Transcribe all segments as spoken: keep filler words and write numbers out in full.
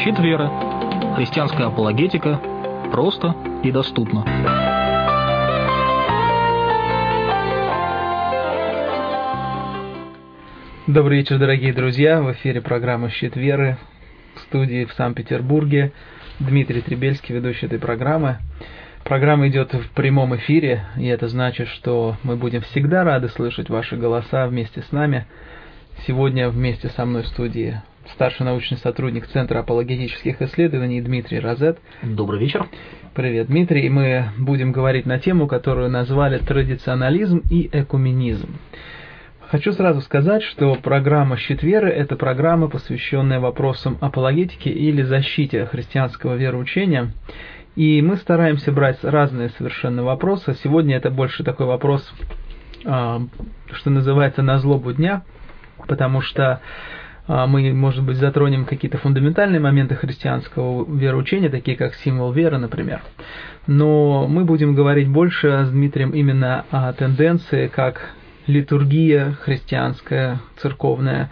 Щит веры. Христианская апологетика. Просто и доступно. Добрый вечер, дорогие друзья. В эфире программа «Щит веры». В студии в Санкт-Петербурге Дмитрий Требельский, ведущий этой программы. Программа идет в прямом эфире, и это значит, что мы будем всегда рады слышать ваши голоса вместе с нами. Сегодня вместе со мной в студии старший научный сотрудник Центра апологетических исследований Дмитрий Розет. Добрый вечер. Привет, Дмитрий. Мы будем говорить на тему, которую назвали «Традиционализм и экуменизм». Хочу сразу сказать, что программа «Щит веры» — это программа, посвященная вопросам апологетики или защите христианского вероучения. И мы стараемся брать разные совершенно вопросы. Сегодня это больше такой вопрос, что называется, на злобу дня, потому что мы, может быть, затронем какие-то фундаментальные моменты христианского вероучения, такие как символ веры, например. Но мы будем говорить больше с Дмитрием именно о тенденции, как литургия христианская, церковная,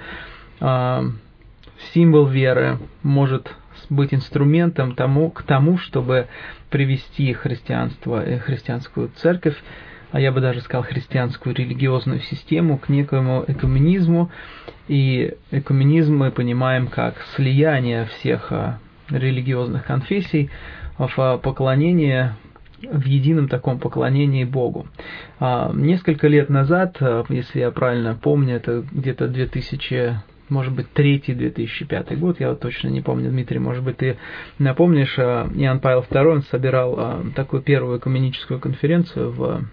символ веры может быть инструментом тому, к тому, чтобы привести христианство и христианскую церковь, а я бы даже сказал христианскую религиозную систему, к некоему экуменизму. И экуменизм мы понимаем как слияние всех религиозных конфессий в поклонение, в едином таком поклонении Богу. Несколько лет назад, если я правильно помню, это где-то две тысячи, может быть, третий - две тысячи пятый год, я вот точно не помню, Дмитрий, может быть, ты напомнишь, Иоанн Павел второй он собирал такую первую экуменическую конференцию, в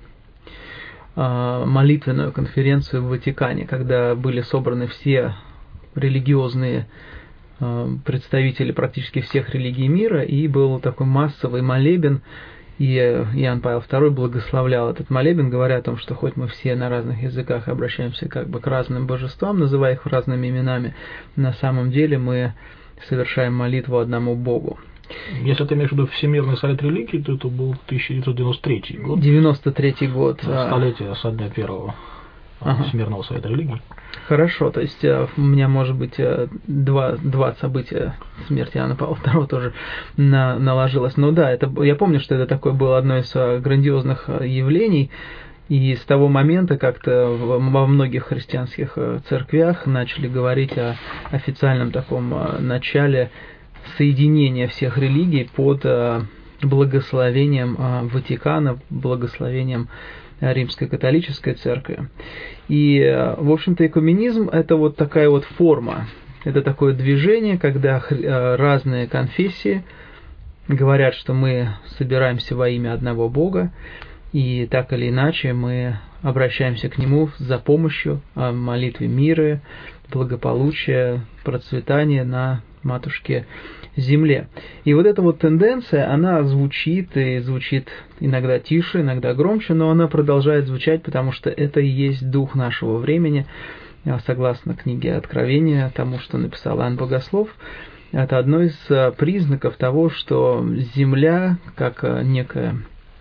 молитвенную конференцию в Ватикане, когда были собраны все религиозные представители практически всех религий мира, и был такой массовый молебен, и Иоанн Павел второй благословлял этот молебен, говоря о том, что хоть мы все на разных языках обращаемся как бы к разным божествам, называя их разными именами, на самом деле мы совершаем молитву одному Богу. Если ты имеешь в виду Всемирный совет религий, то это был тысяча девятьсот девяносто третий год. девяносто третий год. Столетие со дня первого ага. Всемирного совета религий. Хорошо, то есть у меня, может быть, два, два события смерти Иоанна Павла второго тоже на, наложилось. Но да, это, я помню, что это такое было одно из грандиозных явлений, и с того момента как-то во многих христианских церквях начали говорить о официальном таком начале соединения всех религий под благословением Ватикана, благословением Римской католической церкви. И, в общем-то, экуменизм – это вот такая вот форма, это такое движение, когда разные конфессии говорят, что мы собираемся во имя одного Бога, и так или иначе мы обращаемся к Нему за помощью в молитве мира, благополучия, процветания на Матушке Земле. И вот эта вот тенденция, она звучит, и звучит иногда тише, иногда громче, но она продолжает звучать, потому что это и есть дух нашего времени, согласно книге Откровения, тому, что написал Иоанн Богослов. Это одно из признаков того, что Земля, как некая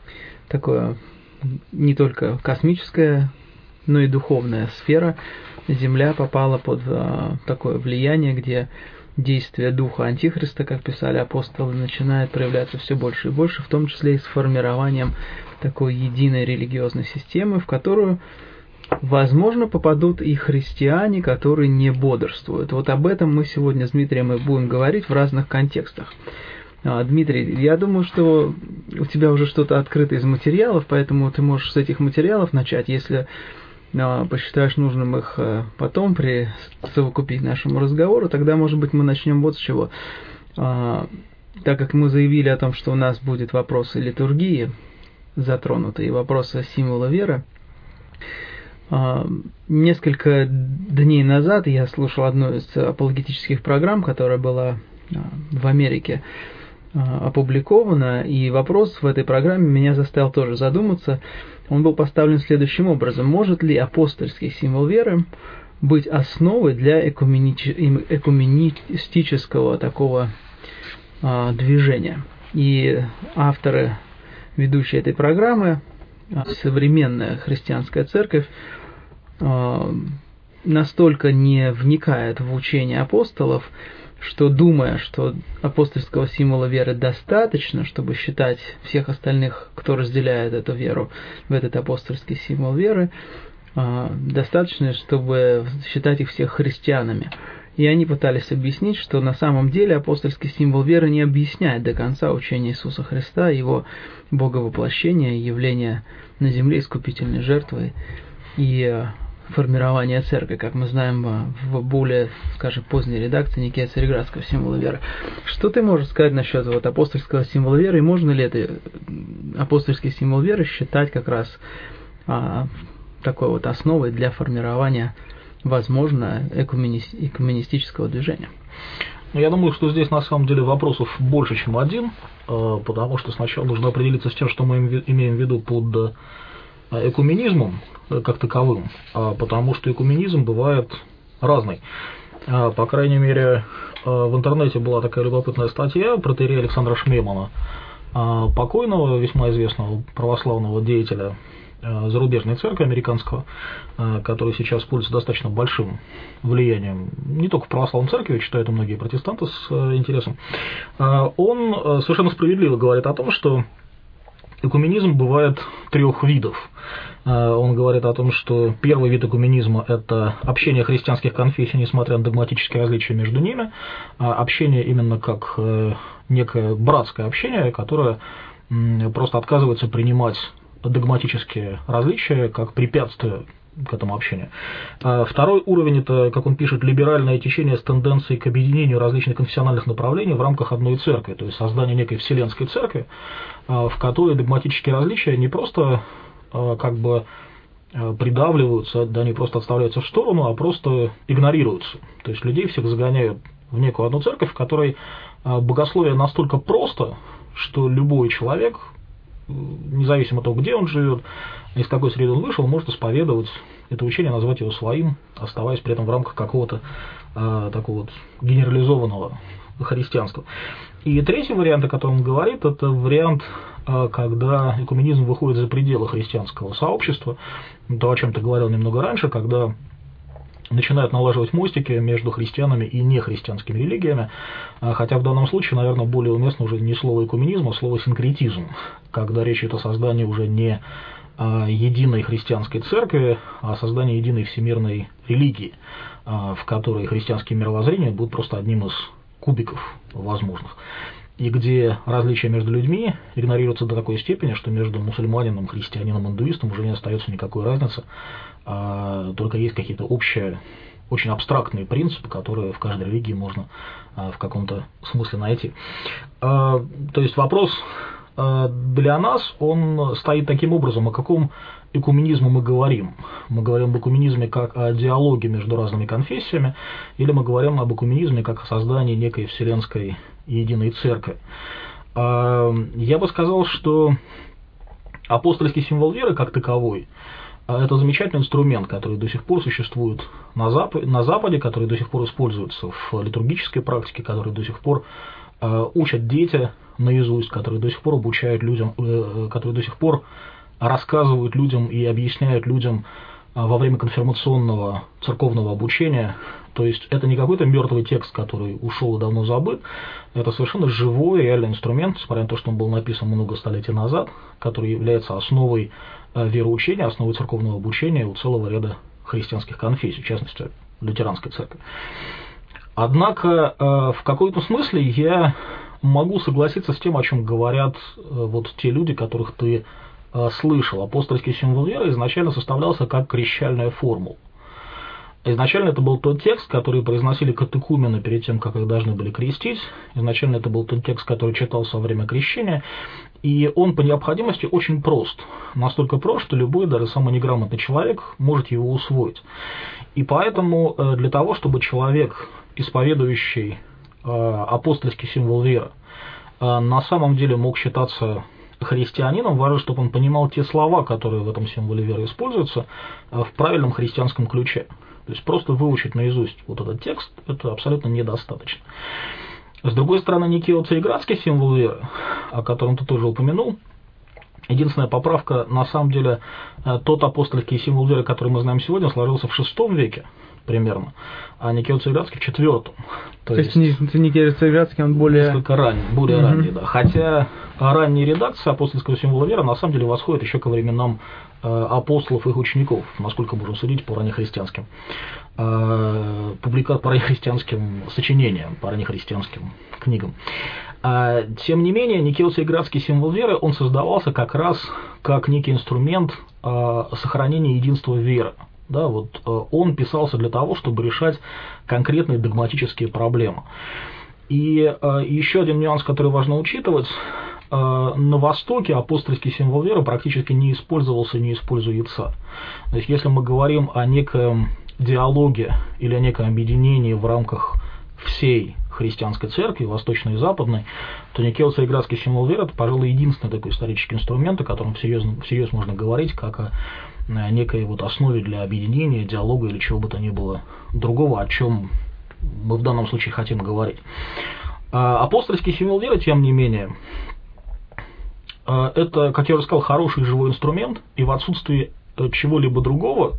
такое не только космическая, но и духовная сфера, Земля попала под такое влияние, где действие духа Антихриста, как писали апостолы, начинает проявляться все больше и больше, в том числе и с формированием такой единой религиозной системы, в которую, возможно, попадут и христиане, которые не бодрствуют. Вот об этом мы сегодня с Дмитрием и будем говорить в разных контекстах. Дмитрий, я думаю, что у тебя уже что-то открыто из материалов, поэтому ты можешь с этих материалов начать, если посчитаешь нужным их потом присовокупить нашему разговору, тогда, может быть, мы начнем вот с чего. Так как мы заявили о том, что у нас будет вопросы литургии затронуты и вопросы символа веры, несколько дней назад я слушал одну из апологетических программ, которая была в Америке опубликована, и вопрос в этой программе меня заставил тоже задуматься. Он был поставлен следующим образом: может ли апостольский символ веры быть основой для экуменистического такого а, движения? И авторы, ведущие этой программы, современная христианская церковь, а, настолько не вникает в учение апостолов что, думая, что апостольского символа веры достаточно, чтобы считать всех остальных, кто разделяет эту веру, в этот апостольский символ веры, достаточно, чтобы считать их всех христианами. И они пытались объяснить, что на самом деле апостольский символ веры не объясняет до конца учение Иисуса Христа, его боговоплощение, явление на земле искупительной жертвой и формирование церкви, как мы знаем в более, скажем, поздней редакции Никея Цареградского символа веры. Что ты можешь сказать насчет вот апостольского символа веры, и можно ли это апостольский символ веры считать как раз а, такой вот основой для формирования, возможно, экуменистического движения? Я думаю, что здесь на самом деле вопросов больше, чем один, потому что сначала нужно определиться с тем, что мы имеем в виду под экуменизмом как таковым, потому что экуменизм бывает разный. По крайней мере, в интернете была такая любопытная статья протоиерея Александра Шмемана, покойного, весьма известного православного деятеля зарубежной церкви американского, который сейчас пользуется достаточно большим влиянием не только в православной церкви, читают и многие протестанты с интересом. Он совершенно справедливо говорит о том, что экуменизм бывает трех видов. Он говорит о том, что первый вид экуменизма – это общение христианских конфессий, несмотря на догматические различия между ними, общение именно как некое братское общение, которое просто отказывается принимать догматические различия как препятствие к этому общению. Второй уровень – это, как он пишет, либеральное течение с тенденцией к объединению различных конфессиональных направлений в рамках одной церкви, то есть создание некой вселенской церкви, в которой догматические различия не просто как бы придавливаются, да, не просто отставляются в сторону, а просто игнорируются. То есть людей всех загоняют в некую одну церковь, в которой богословие настолько просто, что любой человек, независимо от того, где он живет, из какой среды он вышел, может исповедовать это учение, назвать его своим, оставаясь при этом в рамках какого-то э, такого вот генерализованного христианства. И третий вариант, о котором он говорит, это вариант, э, когда экуменизм выходит за пределы христианского сообщества, то, о чем ты говорил немного раньше, когда начинают налаживать мостики между христианами и нехристианскими религиями, хотя в данном случае, наверное, более уместно уже не слово экуменизм, а слово синкретизм, когда речь идет о создании уже не единой христианской церкви, а о создании единой всемирной религии, в которой христианские мировоззрения будут просто одним из кубиков возможных, и где различия между людьми игнорируются до такой степени, что между мусульманином, христианином, индуистом уже не остается никакой разницы, а только есть какие-то общие, очень абстрактные принципы, которые в каждой религии можно в каком-то смысле найти. То есть вопрос для нас, он стоит таким образом, о каком экуменизме мы говорим. Мы говорим об экуменизме как о диалоге между разными конфессиями, или мы говорим об экуменизме как о создании некой вселенской единой церкви. Я бы сказал, что апостольский символ веры как таковой – это замечательный инструмент, который до сих пор существует на Западе, на Западе, который до сих пор используется в литургической практике, который до сих пор учат дети наизусть, которые до сих пор обучают людям, которые до сих пор рассказывают людям и объясняют людям во время конфирмационного церковного обучения. То есть это не какой-то мертвый текст, который ушел и давно забыт, это совершенно живой, реальный инструмент, несмотря на то, что он был написан много столетий назад, который является основой вероучения, основой церковного обучения у целого ряда христианских конфессий, в частности, лютеранской церкви. Однако в каком-то смысле я могу согласиться с тем, о чем говорят вот те люди, которых ты слышал. Апостольский символ веры изначально составлялся как крещальная формула. Изначально это был тот текст, который произносили катехумены перед тем, как их должны были крестить. Изначально это был тот текст, который читался во время крещения. И он по необходимости очень прост. Настолько прост, что любой, даже самый неграмотный человек может его усвоить. И поэтому для того, чтобы человек, исповедующий апостольский символ веры, на самом деле мог считаться христианином, важно, чтобы он понимал те слова, которые в этом символе веры используются, в правильном христианском ключе. То есть просто выучить наизусть вот этот текст, это абсолютно недостаточно. С другой стороны, Никео-Цареградский символ веры, о котором ты тоже упомянул, единственная поправка, на самом деле, тот апостольский символ веры, который мы знаем сегодня, сложился в шестом веке. примерно, а Никея Царьградский в четвертом. То, То есть, есть Никея Царьградский, он более... Несколько ранний, более угу. ранний, да. Хотя ранняя редакция апостольского символа веры на самом деле восходит еще ко временам э, апостолов и их учеников, насколько можно судить по раннехристианским э, публикациям, по раннехристианским сочинениям, по раннехристианским книгам. А, тем не менее, Никея Царьградский символ веры, он создавался как раз как некий инструмент э, сохранения единства веры. Да, вот э, он писался для того, чтобы решать конкретные догматические проблемы. И э, еще один нюанс, который важно учитывать, э, на Востоке апостольский символ веры практически не использовался, не используется. То есть, если мы говорим о неком диалоге или о неком объединении в рамках всей христианской церкви, восточной и западной, то Никея Царьградский символ веры – это, пожалуй, единственный такой исторический инструмент, о котором всерьез, всерьез можно говорить, как о некой вот основе для объединения, диалога или чего бы то ни было другого, о чем мы в данном случае хотим говорить. А апостольский символ веры, тем не менее, это, как я уже сказал, хороший живой инструмент, и в отсутствии чего-либо другого,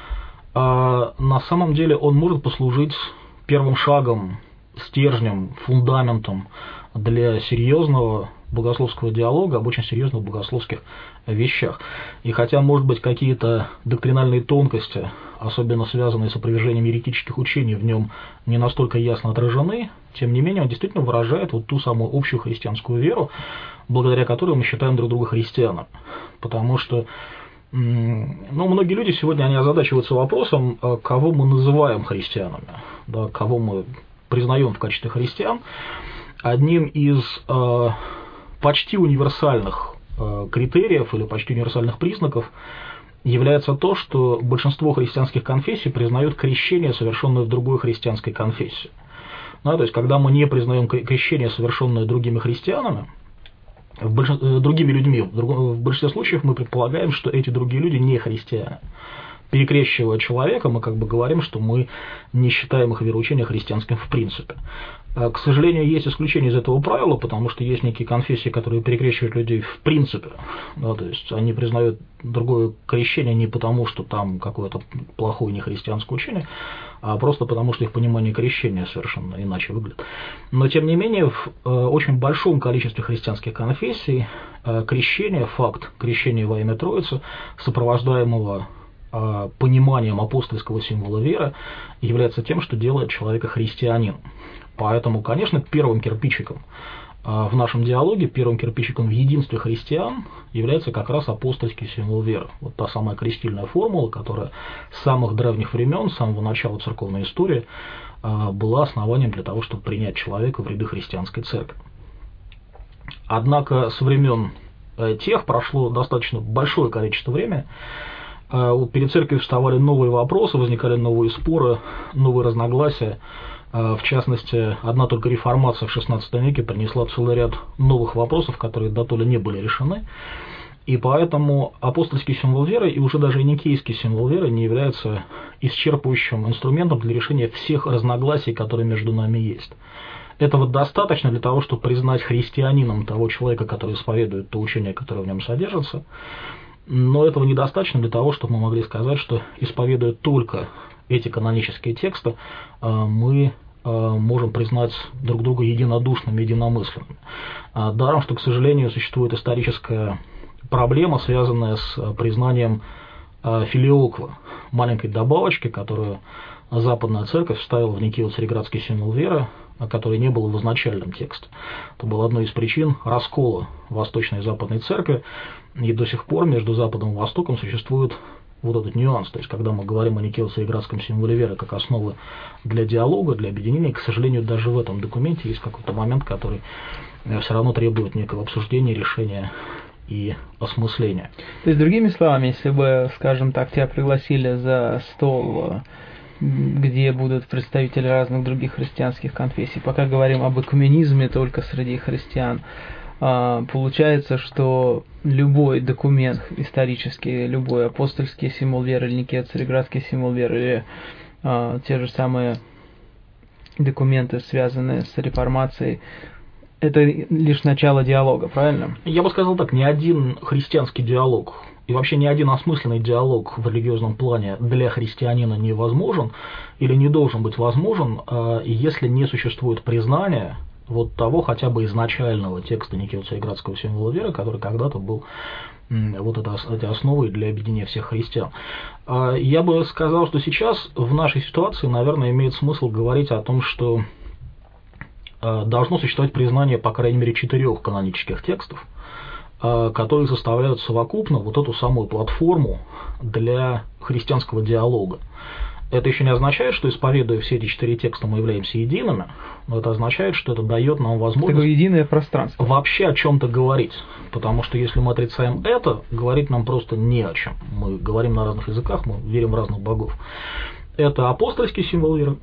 на самом деле он может послужить первым шагом, стержнем, фундаментом для серьезного богословского диалога об очень серьезных богословских вещах. И хотя, может быть, какие-то доктринальные тонкости, особенно связанные с опровержением еретических учений, в нем не настолько ясно отражены, тем не менее он действительно выражает вот ту самую общую христианскую веру, благодаря которой мы считаем друг друга христианами. Потому что ну, многие люди сегодня они озадачиваются вопросом, кого мы называем христианами, да, кого мы признаем в качестве христиан. Одним из э, почти универсальных э, критериев или почти универсальных признаков является то, что большинство христианских конфессий признают крещение, совершенное в другой христианской конфессии. Да, то есть, когда мы не признаем крещение, совершенное другими христианами, в больш... другими людьми, в, друг... в большинстве случаев мы предполагаем, что эти другие люди не христиане. Перекрещивая человека, мы как бы говорим, что мы не считаем их вероучение христианским в принципе. К сожалению, есть исключения из этого правила, потому что есть некие конфессии, которые перекрещивают людей в принципе. Да, то есть они признают другое крещение не потому, что там какое-то плохое нехристианское учение, а просто потому, что их понимание крещения совершенно иначе выглядит. Но, тем не менее, в очень большом количестве христианских конфессий крещение, факт крещения во имя Троицы, сопровождаемого пониманием апостольского символа веры, является тем, что делает человека христианином. Поэтому, конечно, первым кирпичиком в нашем диалоге, первым кирпичиком в единстве христиан является как раз апостольский символ веры. Вот та самая крестильная формула, которая с самых древних времен, с самого начала церковной истории, была основанием для того, чтобы принять человека в ряды христианской церкви. Однако со времен тех прошло достаточно большое количество времени. Вот перед церковью вставали новые вопросы, возникали новые споры, новые разногласия. В частности, одна только реформация в шестнадцатом веке принесла целый ряд новых вопросов, которые дотоле не были решены. И поэтому апостольский символ веры и уже даже и никейский символ веры не является исчерпывающим инструментом для решения всех разногласий, которые между нами есть. Этого достаточно для того, чтобы признать христианином того человека, который исповедует то учение, которое в нем содержится. Но этого недостаточно для того, чтобы мы могли сказать, что, исповедуя только эти канонические тексты, мы можем признать друг друга единодушными, единомысленными. Даром, что, к сожалению, существует историческая проблема, связанная с признанием филиоквы, маленькой добавочки, которую Западная Церковь вставила в Никею Царьградский символ веры, который не был в изначальном тексте. Это было одной из причин раскола Восточной и Западной Церкви, и до сих пор между Западом и Востоком существует вот этот нюанс. То есть, когда мы говорим о Никее Царьградском символе веры как основы для диалога, для объединения, к сожалению, даже в этом документе есть какой-то момент, который все равно требует некого обсуждения, решения и осмысления. То есть, другими словами, если бы, скажем так, тебя пригласили за стол, где будут представители разных других христианских конфессий, пока говорим об экуменизме только среди христиан, получается, что любой документ исторический, любой апостольский символ веры, или Никея Царьградский символ веры, или а, те же самые документы, связанные с реформацией, это лишь начало диалога, правильно? Я бы сказал так, ни один христианский диалог и вообще ни один осмысленный диалог в религиозном плане для христианина невозможен или не должен быть возможен, если не существует признания вот того хотя бы изначального текста Никео Царьградского символа веры, который когда-то был вот это, эти основы для объединения всех христиан. Я бы сказал, что сейчас в нашей ситуации, наверное, имеет смысл говорить о том, что должно существовать признание, по крайней мере, четырех канонических текстов, которые составляют совокупно вот эту самую платформу для христианского диалога. Это еще не означает, что, исповедуя все эти четыре текста, мы являемся едиными, но это означает, что это дает нам возможность такое единое пространство вообще о чем-то говорить. Потому что если мы отрицаем это, говорить нам просто не о чем. Мы говорим на разных языках, мы верим в разных богов. Это апостольский символ веры.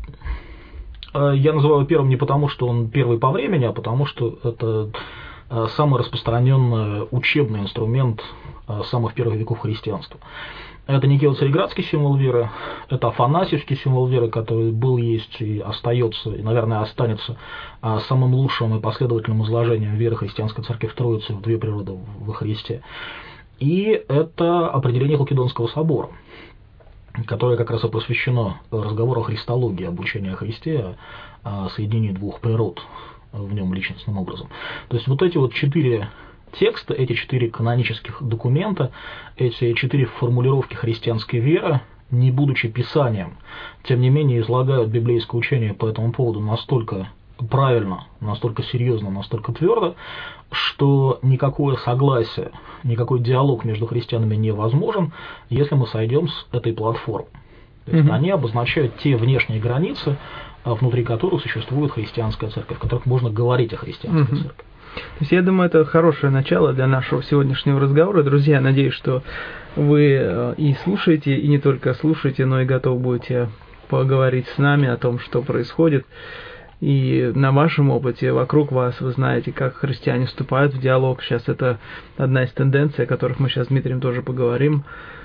Я называю его первым не потому, что он первый по времени, а потому что это самый распространенный учебный инструмент самых первых веков христианства. Это Никео Царьградский символ веры, это Афанасьевский символ веры, который был, есть и остается, и, наверное, останется самым лучшим и последовательным изложением веры христианской церкви в Троицу, в две природы во Христе. И это определение Халкидонского собора, которое как раз и посвящено разговору о христологии, обучению о Христе, о соединении двух природ в нем личностным образом. То есть вот эти вот четыре текста, эти четыре канонических документа, эти четыре формулировки христианской веры, не будучи писанием, тем не менее излагают библейское учение по этому поводу настолько правильно, настолько серьезно, настолько твердо, что никакое согласие, никакой диалог между христианами невозможен, если мы сойдем с этой платформы. То есть mm-hmm. они обозначают те внешние границы, внутри которых существует христианская церковь, в которых можно говорить о христианской mm-hmm. церкви. То есть я думаю, это хорошее начало для нашего сегодняшнего разговора. Друзья, надеюсь, что вы и слушаете, и не только слушаете, но и готовы будете поговорить с нами о том, что происходит. И на вашем опыте, вокруг вас, вы знаете, как христиане вступают в диалог. Сейчас это одна из тенденций, о которых мы сейчас с Дмитрием тоже поговорим.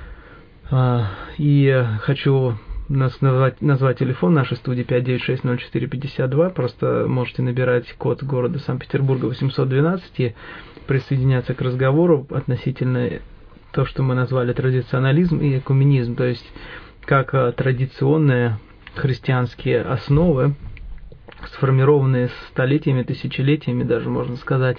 И хочу назвать, назвать телефон нашей студии пять девять шесть ноль четыре пятьдесят два. Просто можете набирать код города Санкт-Петербурга восемьсот двенадцать и присоединяться к разговору относительно того, что мы назвали традиционализм и экуменизм. То есть как традиционные христианские основы, сформированные столетиями, тысячелетиями даже, можно сказать,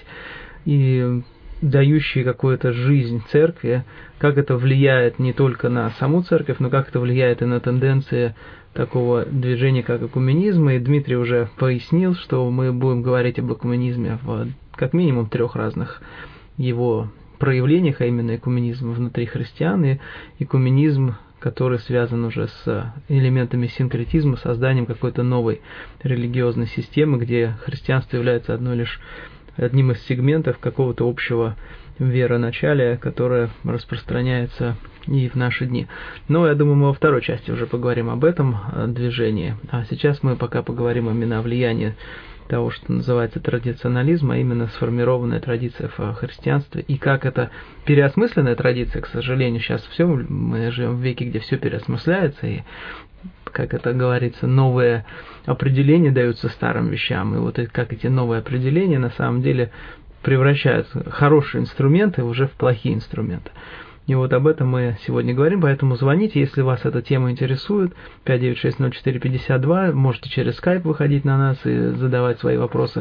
и дающие какую-то жизнь церкви, как это влияет не только на саму церковь, но как это влияет и на тенденции такого движения, как экуменизм. И Дмитрий уже пояснил, что мы будем говорить об экуменизме в как минимум трех разных его проявлениях, а именно экуменизм внутри христиан и экуменизм, который связан уже с элементами синкретизма, созданием какой-то новой религиозной системы, где христианство является одной лишь одним из сегментов какого-то общего вероначалия, которое распространяется и в наши дни. Но я думаю, мы во второй части уже поговорим об этом движении. А сейчас мы пока поговорим именно о влиянии того, что называется традиционализм, а именно сформированная традиция в христианстве, и как это переосмысленная традиция, к сожалению, сейчас все, мы живем в веке, где все переосмысляется, и, как это говорится, новые определения даются старым вещам, и вот как эти новые определения на самом деле превращают хорошие инструменты уже в плохие инструменты. И вот об этом мы сегодня говорим, поэтому звоните, если вас эта тема интересует, пять девять шесть ноль четыре пятьдесят два, можете через Skype выходить на нас и задавать свои вопросы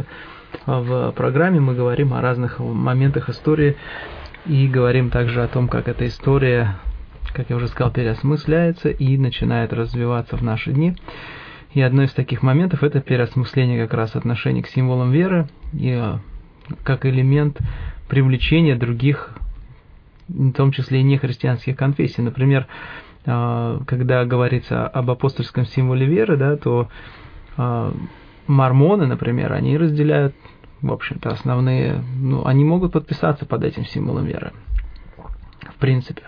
в программе. Мы говорим о разных моментах истории и говорим также о том, как эта история, как я уже сказал, переосмысляется и начинает развиваться в наши дни. И одно из таких моментов – это переосмысление как раз отношений к символам веры и как элемент привлечения других, в том числе и нехристианских конфессий. Например, когда говорится об апостольском символе веры, да, то мормоны, например, они разделяют, в общем-то, основные, ну, они могут подписаться под этим символом веры, в принципе.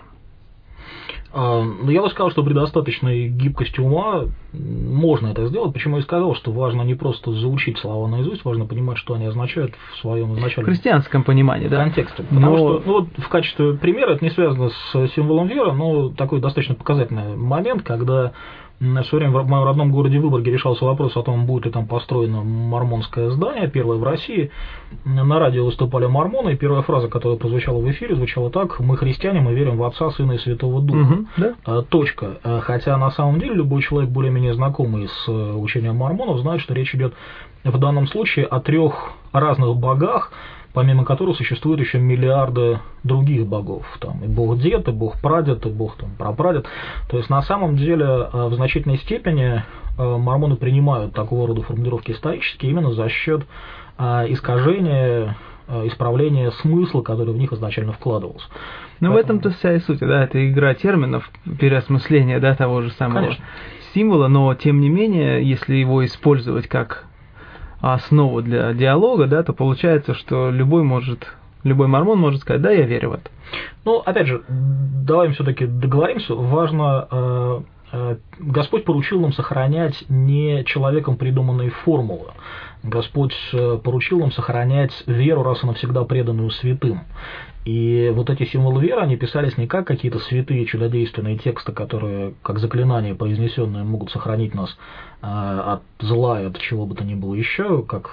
Ну, я бы сказал, что при достаточной гибкости ума можно это сделать. Почему я сказал, что важно не просто заучить слова наизусть, важно понимать, что они означают в своем изначальном в христианском понимании, да? контексте. Потому но... что, ну, вот в качестве примера, это не связано с символом веры, но такой достаточно показательный момент, когда все время в моем родном городе Выборге решался вопрос о том, будет ли там построено мормонское здание, первое в России. На радио выступали мормоны, и первая фраза, которая прозвучала в эфире, звучала так: «Мы христиане, мы верим в Отца, Сына и Святого Духа». Угу, да? Точка. Хотя на самом деле любой человек, более-менее знакомый с учением мормонов, знает, что речь идет в данном случае о трех разных богах, помимо которых существует еще миллиарды других богов. Там и бог-дед, и бог-прадед, и бог-там, прапрадед. То есть на самом деле в значительной степени мормоны принимают такого рода формулировки исторические именно за счет искажения, исправления смысла, который в них изначально вкладывался. Ну, Поэтому... в этом-то вся и суть, да, это игра терминов, переосмысление, да, того же самого Конечно. символа, но тем не менее, если его использовать как основу для диалога, да, то получается, что любой может, любой мормон может сказать: да, я верю в это. Ну, опять же, давай все-таки договоримся, важно, э, э, Господь поручил нам сохранять не человеком придуманные формулы. Господь поручил нам сохранять веру раз и навсегда преданную святым. И вот эти символы веры, они писались не как какие-то святые чудодейственные тексты, которые, как заклинания произнесенные, могут сохранить нас э, от зла и от чего бы то ни было еще, как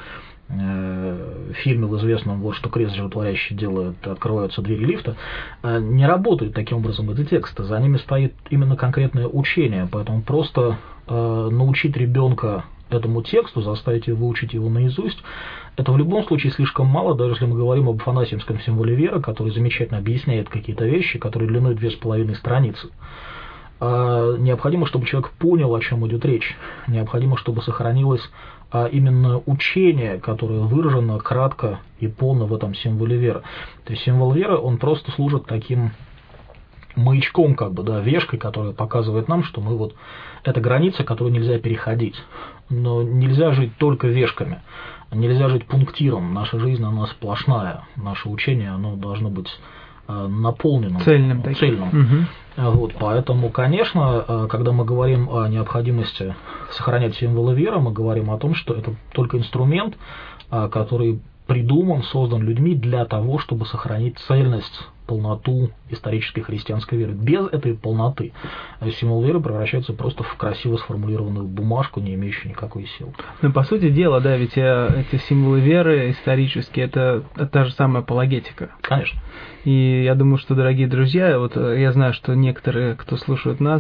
э, в фильме в известном «Вот что крест животворящий делает, открываются двери лифта». Э, не работают таким образом эти тексты, за ними стоит именно конкретное учение, поэтому просто э, научить ребенка этому тексту, заставить его выучить его наизусть, это в любом случае слишком мало, даже если мы говорим об афанасьевском символе веры, который замечательно объясняет какие-то вещи, которые длиной две с половиной страницы. А необходимо, чтобы человек понял, о чем идет речь. Необходимо, чтобы сохранилось а именно учение, которое выражено кратко и полно в этом символе веры. То есть символ веры, он просто служит таким маячком, как бы, да, вешкой, которая показывает нам, что мы вот, это граница, которую нельзя переходить. Но нельзя жить только вешками, нельзя жить пунктиром. Наша жизнь, она сплошная. Наше учение, оно должно быть наполненным, цельным. цельным. Угу. Вот, поэтому, конечно, когда мы говорим о необходимости сохранять символы веры, мы говорим о том, что это только инструмент, который придуман, создан людьми для того, чтобы сохранить цельность, полноту исторической христианской веры. Без этой полноты символ веры превращается просто в красиво сформулированную бумажку, не имеющую никакой силы. Ну, по сути дела, да, ведь эти символы веры исторические, это та же самая апологетика. Конечно. И я думаю, что, дорогие друзья, вот я знаю, что некоторые, кто слушают нас,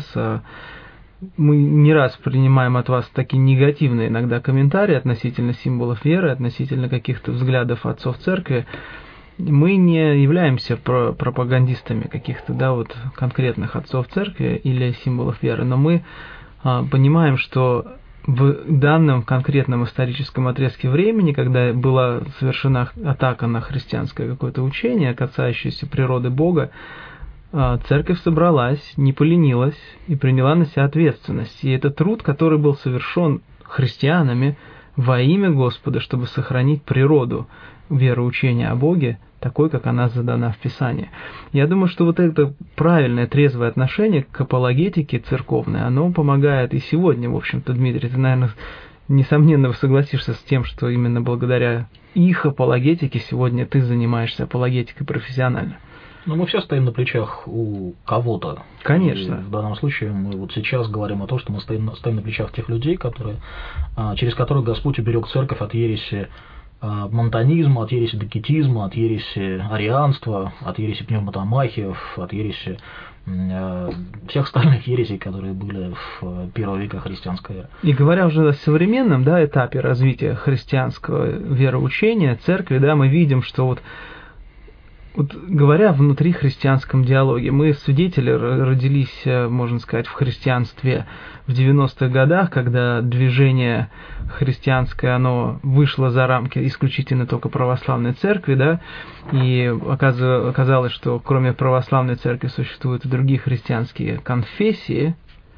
мы не раз принимаем от вас такие негативные иногда комментарии относительно символов веры, относительно каких-то взглядов отцов церкви. Мы не являемся пропагандистами каких-то, да, вот конкретных отцов церкви или символов веры, но мы а, понимаем, что в данном конкретном историческом отрезке времени, когда была совершена атака на христианское какое-то учение, касающееся природы Бога, церковь собралась, не поленилась и приняла на себя ответственность. И это труд, который был совершен христианами во имя Господа, чтобы сохранить природу вероучения о Боге, такой, как она задана в Писании. Я думаю, что вот это правильное, трезвое отношение к апологетике церковной, оно помогает и сегодня, в общем-то, Дмитрий, ты, наверное, несомненно согласишься с тем, что именно благодаря их апологетике сегодня ты занимаешься апологетикой профессионально. Но мы все стоим на плечах у кого-то. Конечно. И в данном случае мы вот сейчас говорим о том, что мы стоим, стоим на плечах тех людей, которые, через которых Господь уберег церковь от ереси монтанизма, от ереси докетизма, от ереси арианства, от ереси пневмотомахиев, от ереси всех остальных ересей, которые были в первые века христианской эры. И говоря уже о современном, да, этапе развития христианского вероучения, церкви, да, мы видим, что вот Вот говоря внутри христианском диалоге, мы свидетели родились, можно сказать, в христианстве в девяностых годах, когда движение христианское, оно вышло за рамки исключительно только православной церкви, да, и оказалось, что кроме православной церкви существуют и другие христианские конфессии,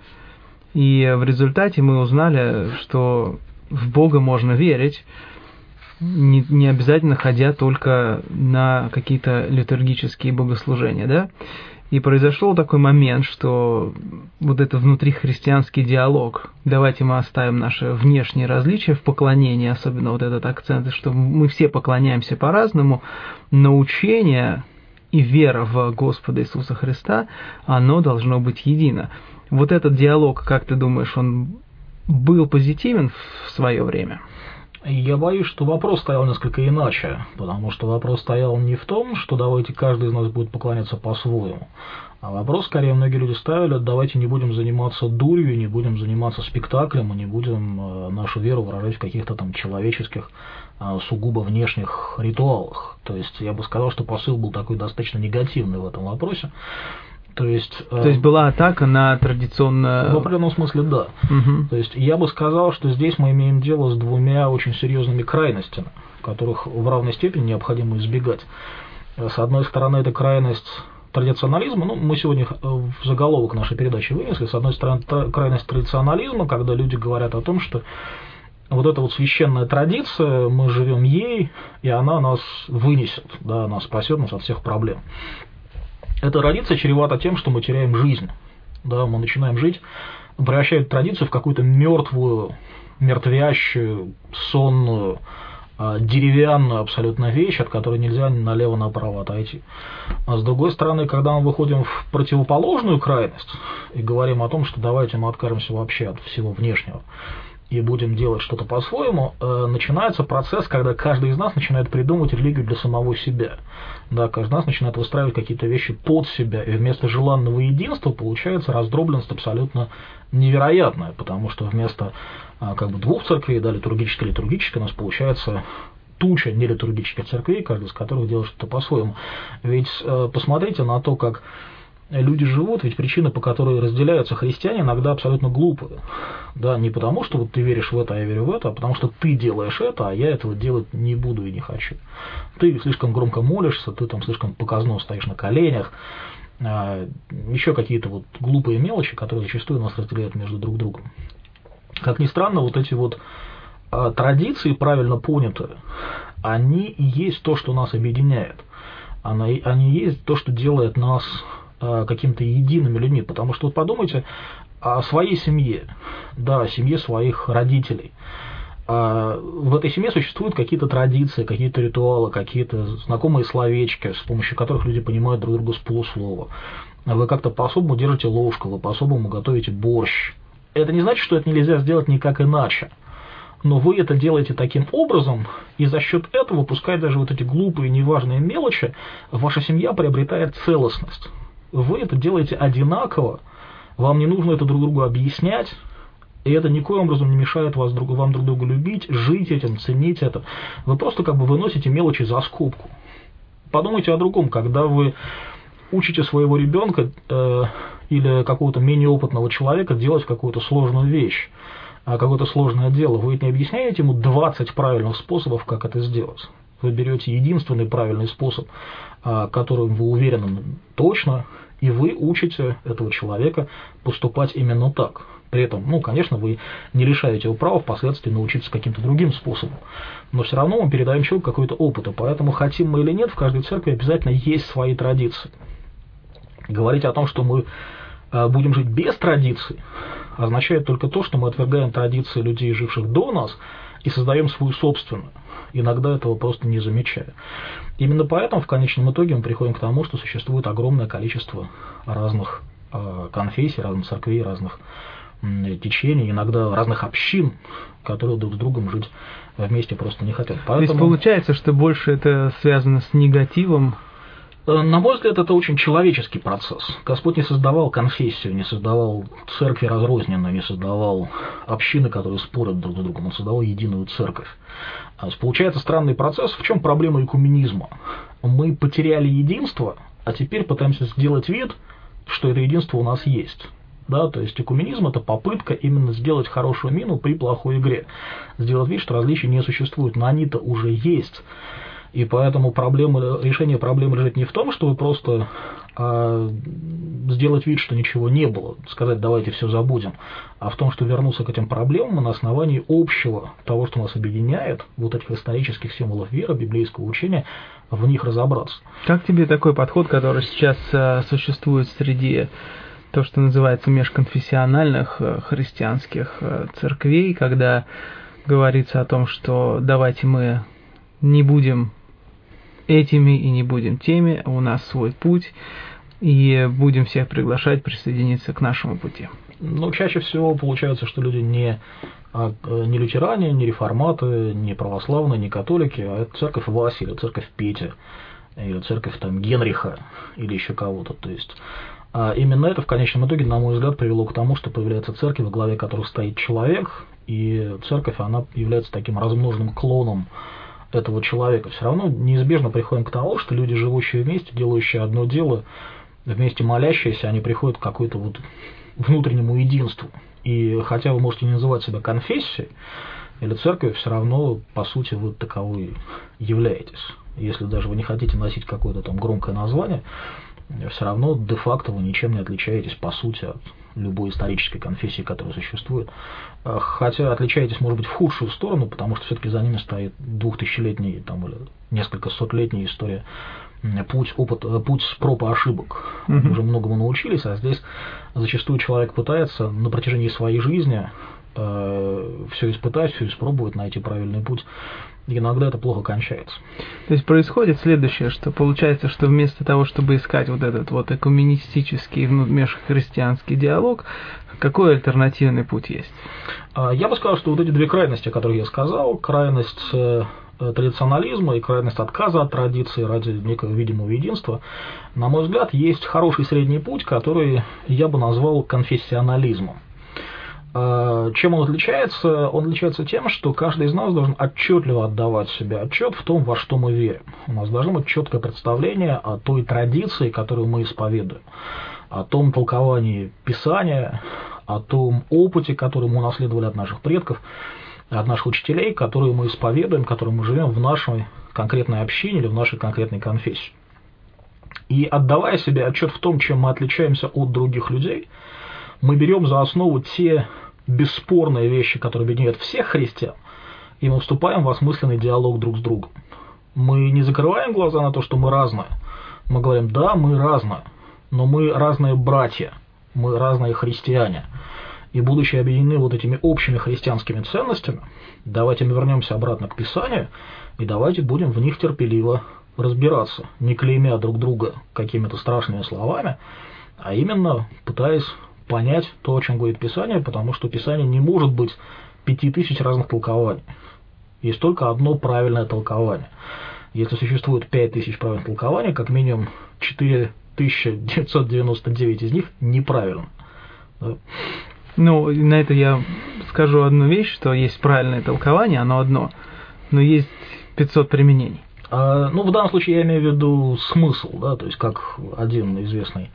и в результате мы узнали, что в Бога можно верить, Не, не обязательно ходя только на какие-то литургические богослужения, да? И произошел такой момент, что вот это внутрихристианский диалог, давайте мы оставим наши внешние различия в поклонении, особенно вот этот акцент, что мы все поклоняемся по-разному, но учение и вера в Господа Иисуса Христа, оно должно быть едино. Вот этот диалог, как ты думаешь, он был позитивен в свое время? Я боюсь, что вопрос стоял несколько иначе, потому что вопрос стоял не в том, что давайте каждый из нас будет поклоняться по-своему, а вопрос, скорее, многие люди ставили, давайте не будем заниматься дурью, не будем заниматься спектаклем, и не будем э, нашу веру выражать в каких-то там человеческих, э, сугубо внешних ритуалах. То есть я бы сказал, что посыл был такой достаточно негативный в этом вопросе. То есть, э, То есть была атака на традиционное... В определенном смысле, да. Угу. То есть я бы сказал, что здесь мы имеем дело с двумя очень серьезными крайностями, которых в равной степени необходимо избегать. С одной стороны, это крайность традиционализма, ну, мы сегодня в заголовок нашей передачи вынесли, с одной стороны, крайность традиционализма, когда люди говорят о том, что вот эта вот священная традиция, мы живем ей, и она нас вынесет, да, она спасет нас от всех проблем. Эта традиция чревата тем, что мы теряем жизнь, да, мы начинаем жить, превращает традицию в какую-то мертвую, мертвящую, сонную, деревянную абсолютно вещь, от которой нельзя ни налево-направо отойти. А с другой стороны, когда мы выходим в противоположную крайность и говорим о том, что давайте мы откажемся вообще от всего внешнего и будем делать что-то по-своему, начинается процесс, когда каждый из нас начинает придумывать религию для самого себя. Да, каждый из нас начинает выстраивать какие-то вещи под себя, и вместо желанного единства получается раздробленность абсолютно невероятная, потому что вместо как бы двух церквей, да, литургической, литургической, у нас получается туча нелитургических церквей, каждая из которых делает что-то по-своему. Ведь посмотрите на то, как люди живут, ведь причины, по которой разделяются христиане, иногда абсолютно глупые. Да, не потому, что вот ты веришь в это, а я верю в это, а потому что ты делаешь это, а я этого делать не буду и не хочу. Ты слишком громко молишься, ты там слишком показно стоишь на коленях, еще какие-то вот глупые мелочи, которые зачастую нас разделяют между друг другом. Как ни странно, вот эти вот традиции, правильно понятые, они и есть то, что нас объединяет. Они и есть то, что делает нас какими-то едиными людьми. Потому что вот подумайте о своей семье, да, о семье своих родителей. В этой семье существуют какие-то традиции, какие-то ритуалы, какие-то знакомые словечки, с помощью которых люди понимают друг друга с полуслова. Вы как-то по-особому держите ложку, вы по-особому готовите борщ. Это не значит, что это нельзя сделать никак иначе. Но вы это делаете таким образом, и за счет этого, пускай даже вот эти глупые, неважные мелочи, ваша семья приобретает целостность. Вы это делаете одинаково, вам не нужно это друг другу объяснять, и это никоим образом не мешает вас, вам друг друга любить, жить этим, ценить это. Вы просто как бы выносите мелочи за скобку. Подумайте о другом, когда вы учите своего ребенка э, или какого-то менее опытного человека делать какую-то сложную вещь, какое-то сложное дело, вы не объясняете ему двадцать правильных способов, как это сделать. Вы берете единственный правильный способ, которым вы уверены точно, и вы учите этого человека поступать именно так. При этом, ну, конечно, вы не лишаете его права впоследствии научиться каким-то другим способом, но все равно мы передаем человеку какой-то опыт, и поэтому, хотим мы или нет, в каждой церкви обязательно есть свои традиции. Говорить о том, что мы будем жить без традиций, означает только то, что мы отвергаем традиции людей, живших до нас, и создаем свою собственную, иногда этого просто не замечая. Именно поэтому в конечном итоге мы приходим к тому, что существует огромное количество разных э, конфессий, разных церквей, разных э, течений, иногда разных общин, которые друг с другом жить вместе просто не хотят. Поэтому... То есть получается, что больше это связано с негативом? На мой взгляд, это очень человеческий процесс. Господь не создавал конфессию, не создавал церкви разрозненные, не создавал общины, которые спорят друг с другом, он создавал единую церковь. Получается странный процесс. В чем проблема экуменизма? Мы потеряли единство, а теперь пытаемся сделать вид, что это единство у нас есть. Да, то есть экуменизм – это попытка именно сделать хорошую мину при плохой игре. Сделать вид, что различий не существует, но они-то уже есть. И поэтому проблема, решение проблемы лежит не в том, чтобы просто а, сделать вид, что ничего не было, сказать давайте все забудем, а в том, что вернуться к этим проблемам на основании общего того, что нас объединяет, вот этих исторических символов веры, библейского учения, в них разобраться. Как тебе такой подход, который сейчас а, существует среди то, что называется межконфессиональных а, христианских а, церквей, когда говорится о том, что давайте мы не будем этими и не будем теми, у нас свой путь, и будем всех приглашать присоединиться к нашему пути. Ну, чаще всего получается, что люди не, не лютеране, не реформаты, не православные, не католики, а это церковь Васи, или церковь Пети, или церковь там Генриха, или еще кого-то. То есть а именно это в конечном итоге, на мой взгляд, привело к тому, что появляется церковь, во главе которой стоит человек, и церковь, она является таким размноженным клоном этого человека. Все равно неизбежно приходим к тому, что люди, живущие вместе, делающие одно дело, вместе молящиеся, они приходят к какой-то вот внутреннему единству. И хотя вы можете не называть себя конфессией или церковью, все равно, по сути, вы таковой являетесь. Если даже вы не хотите носить какое-то там громкое название, все равно де-факто вы ничем не отличаетесь, по сути, от любой исторической конфессии, которая существует. Хотя отличаетесь, может быть, в худшую сторону, потому что все-таки за ними стоит двухтысячелетняя там, или несколько сотлетняя история, путь, опыт, путь проб и ошибок. Mm-hmm. Уже многому научились, а здесь зачастую человек пытается на протяжении своей жизни э, все испытать, все испробовать, найти правильный путь. И иногда это плохо кончается. То есть происходит следующее, что получается, что вместо того, чтобы искать вот этот вот экуменистический межхристианский диалог, какой альтернативный путь есть? Я бы сказал, что вот эти две крайности, о которых я сказал, крайность традиционализма и крайность отказа от традиции ради некого видимого единства, на мой взгляд, есть хороший средний путь, который я бы назвал конфессионализмом. Чем он отличается? Он отличается тем, что каждый из нас должен отчетливо отдавать себе отчет в том, во что мы верим. У нас должно быть четкое представление о той традиции, которую мы исповедуем, о том толковании Писания, о том опыте, который мы унаследовали от наших предков, от наших учителей, которые мы исповедуем, которые мы живем в нашей конкретной общине или в нашей конкретной конфессии. И отдавая себе отчет в том, чем мы отличаемся от других людей, мы берем за основу те бесспорные вещи, которые объединяют всех христиан, и мы вступаем в осмысленный диалог друг с другом. Мы не закрываем глаза на то, что мы разные. Мы говорим, да, мы разные, но мы разные братья, мы разные христиане. И будучи объединены вот этими общими христианскими ценностями, давайте мы вернемся обратно к Писанию, и давайте будем в них терпеливо разбираться, не клеймя друг друга какими-то страшными словами, а именно пытаясь понять то, о чем говорит Писание, потому что Писание не может быть пяти тысяч разных толкований. Есть только одно правильное толкование. Если существует пять тысяч правильных толкований, как минимум четыре тысячи девятьсот девяносто девять из них неправильно. Да? Ну, на это я скажу одну вещь, что есть правильное толкование, оно одно, но есть пятьсот применений. А, ну, в данном случае я имею в виду смысл, да, то есть как один известный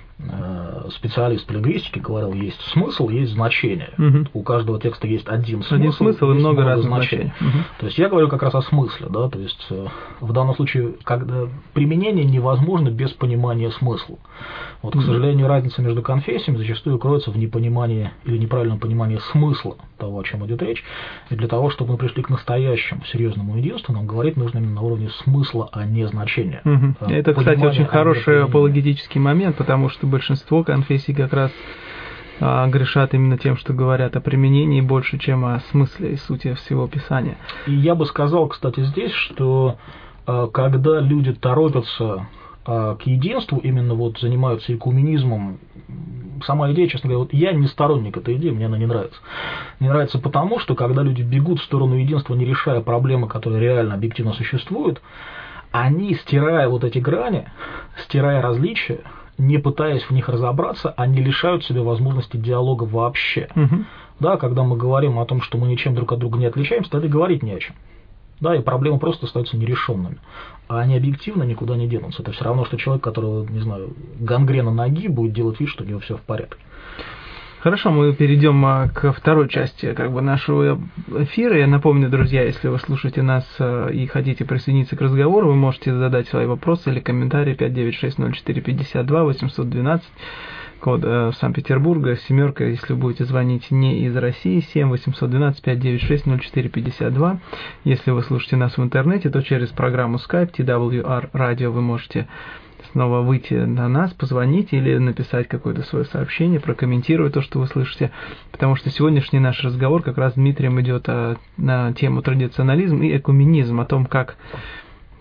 специалист по лингвистике говорил, есть смысл, есть значение. Uh-huh. У каждого текста есть один смысл, один смысл и много разных значений. Uh-huh. То есть я говорю как раз о смысле, да, то есть в данном случае, когда применение невозможно без понимания смысла. Вот, к uh-huh. сожалению, разница между конфессиями зачастую кроется в непонимании или неправильном понимании смысла того, о чем идет речь. И для того, чтобы мы пришли к настоящему серьезному единству, нам говорить нужно именно на уровне смысла, а не значения. Uh-huh. Это, кстати, очень хороший апологетический момент, потому что большинство конфессий как раз а, грешат именно тем, что говорят о применении больше, чем о смысле и сути всего Писания. И я бы сказал, кстати, здесь, что а, когда люди торопятся а, к единству, именно вот занимаются экуменизмом, сама идея, честно говоря, вот я не сторонник этой идеи, мне она не нравится. Не нравится потому, что когда люди бегут в сторону единства, не решая проблемы, которые реально объективно существуют, они, стирая вот эти грани, стирая различия, не пытаясь в них разобраться, они лишают себя возможности диалога вообще. Uh-huh. Да, когда мы говорим о том, что мы ничем друг от друга не отличаемся, тогда говорить не о чем. Да, и проблемы просто остаются нерешенными. А они объективно никуда не денутся. Это все равно, что человек, которого, не знаю, гангрена ноги, будет делать вид, что у него все в порядке. Хорошо, мы перейдем ко второй части как бы нашего эфира. Я напомню, друзья, если вы слушаете нас и хотите присоединиться к разговору, вы можете задать свои вопросы или комментарии пять девять шесть ноль четыре пятьдесят два восемьсот двенадцать, код Санкт-Петербурга, семерка, если будете звонить не из России, семь восемьсот двенадцать пять девять шесть ноль четыре пятьдесят два. Если вы слушаете нас в интернете, то через программу Skype ти дабл ю ар Radio вы можете снова выйти на нас, позвонить или написать какое-то свое сообщение, прокомментировать то, что вы слышите, потому что сегодняшний наш разговор как раз с Дмитрием идет о, на тему традиционализм и экуменизм, о том, как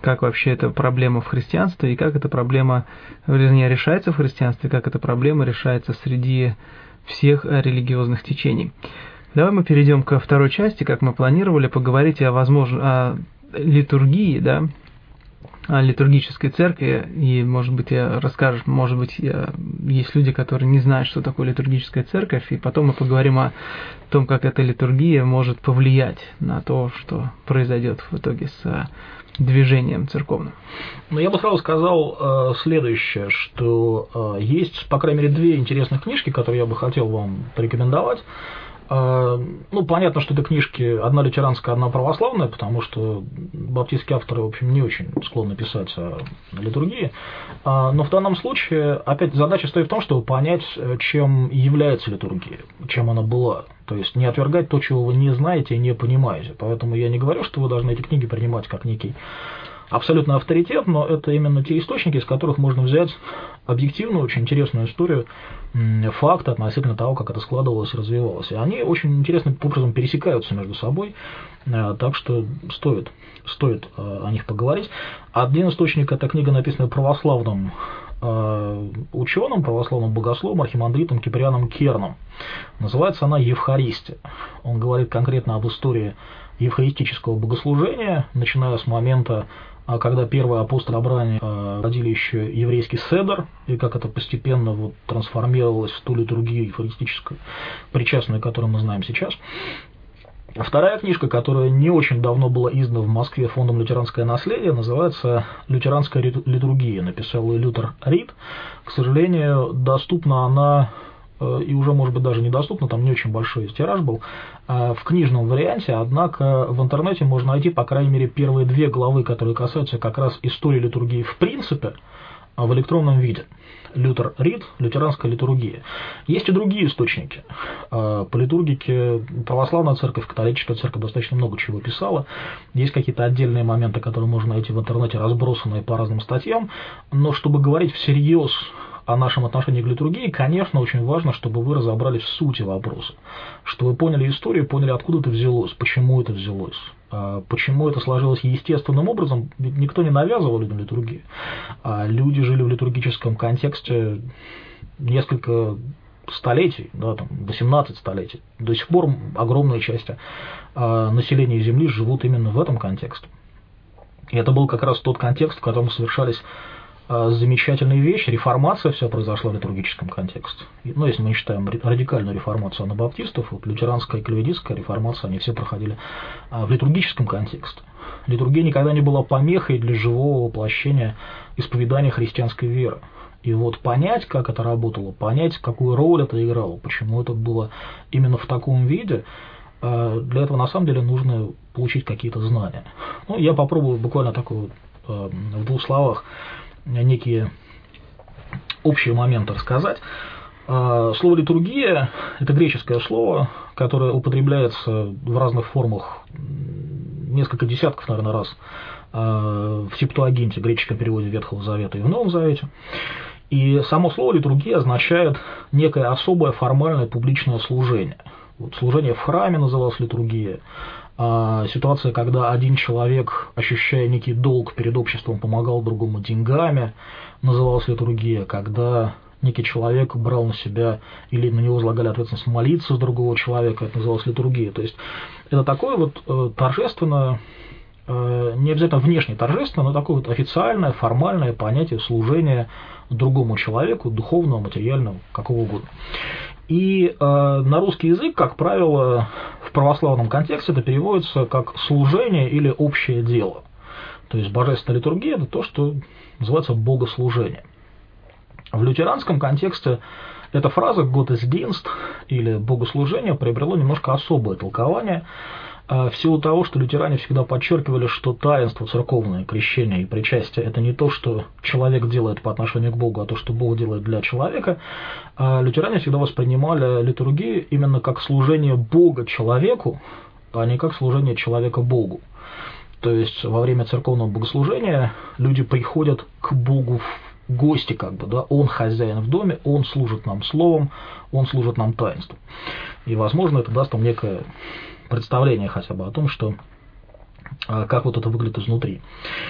как вообще эта проблема в христианстве и как эта проблема, вернее, решается в христианстве, как эта проблема решается среди всех религиозных течений. Давай мы перейдем ко второй части, как мы планировали, поговорить о, возможно, о литургии, да, о литургической церкви, и, может быть, я расскажешь, может быть, я, есть люди, которые не знают, что такое литургическая церковь, и потом мы поговорим о том, как эта литургия может повлиять на то, что произойдет в итоге с движением церковным. Ну, я бы сразу сказал э, следующее, что э, есть, по крайней мере, две интересных книжки, которые я бы хотел вам порекомендовать. Ну, понятно, что это книжки одна лютеранская, одна православная, потому что баптистские авторы, в общем, не очень склонны писать о литургии. Но в данном случае, опять, задача стоит в том, чтобы понять, чем является литургия, чем она была. То есть не отвергать то, чего вы не знаете и не понимаете. Поэтому я не говорю, что вы должны эти книги принимать как некий абсолютный авторитет, но это именно те источники, из которых можно взять объективную, очень интересную историю, факты относительно того, как это складывалось и развивалось. И они очень интересным образом пересекаются между собой, так что стоит, стоит о них поговорить. Один источник – это книга, написанная православным ученым, православным богословом, архимандритом Киприаном Керном. Называется она «Евхаристия». Он говорит конкретно об истории евхаристического богослужения, начиная с момента, когда первые апостолы Брани родили еще еврейский седер, и как это постепенно вот трансформировалось в ту литургию евхаристическую, причастную, которую мы знаем сейчас. Вторая книжка, которая не очень давно была издана в Москве фондом «Лютеранское наследие», называется «Лютеранская литургия». Написал ее Лютер Рид. К сожалению, доступна она, и уже, может быть, даже недоступна, там не очень большой тираж был, в книжном варианте, однако в интернете можно найти, по крайней мере, первые две главы, которые касаются как раз истории литургии в принципе, в электронном виде. Лютер Рид, лютеранская литургия. Есть и другие источники. По литургике православная церковь, католическая церковь достаточно много чего писала. Есть какие-то отдельные моменты, которые можно найти в интернете, разбросанные по разным статьям. Но чтобы говорить всерьез о нашем отношении к литургии, конечно, очень важно, чтобы вы разобрались в сути вопроса. Что вы поняли историю, поняли, откуда это взялось, почему это взялось. Почему это сложилось естественным образом, ведь никто не навязывал людям литургию. А люди жили в литургическом контексте несколько столетий, да, там, восемнадцать столетий. До сих пор огромная часть населения Земли живут именно в этом контексте. И это был как раз тот контекст, в котором совершались замечательные вещи. Реформация вся произошла в литургическом контексте. Ну, если мы не считаем радикальную реформацию анабаптистов, вот лютеранская и кальвинистская реформация, они все проходили в литургическом контексте. Литургия никогда не была помехой для живого воплощения исповедания христианской веры. И вот понять, как это работало, понять, какую роль это играло, почему это было именно в таком виде, для этого на самом деле нужно получить какие-то знания. Ну, я попробую буквально такой вот, в двух словах некие общие моменты рассказать. Слово «литургия» – это греческое слово, которое употребляется в разных формах несколько десятков, наверное, раз в Септуагинте, греческом переводе Ветхого Завета, и в Новом Завете. И само слово «литургия» означает некое особое формальное публичное служение. Вот служение в храме называлось литургия. Ситуация, когда один человек, ощущая некий долг перед обществом, помогал другому деньгами, называлась литургия. Когда некий человек брал на себя или на него возлагали ответственность молиться с другого человека, это называлось литургия. То есть это такое вот торжественное, не обязательно внешне торжественное, но такое вот официальное, формальное понятие служения другому человеку, духовного, материального, какого угодно. И э, на русский язык, как правило, в православном контексте это переводится как служение или общее дело. То есть божественная литургия – это то, что называется богослужение. В лютеранском контексте эта фраза «Gottesdienst» или «богослужение» приобрело немножко особое толкование, в силу того, что лютеране всегда подчеркивали, что таинство церковное, крещение и причастие – это не то, что человек делает по отношению к Богу, а то, что Бог делает для человека. Лютеране всегда воспринимали литургию именно как служение Бога человеку, а не как служение человека Богу. То есть во время церковного богослужения люди приходят к Богу в гости, как бы, да, Он хозяин в доме, Он служит нам словом, Он служит нам таинством. И, возможно, это даст нам некое представление хотя бы о том, что, как вот это выглядит изнутри.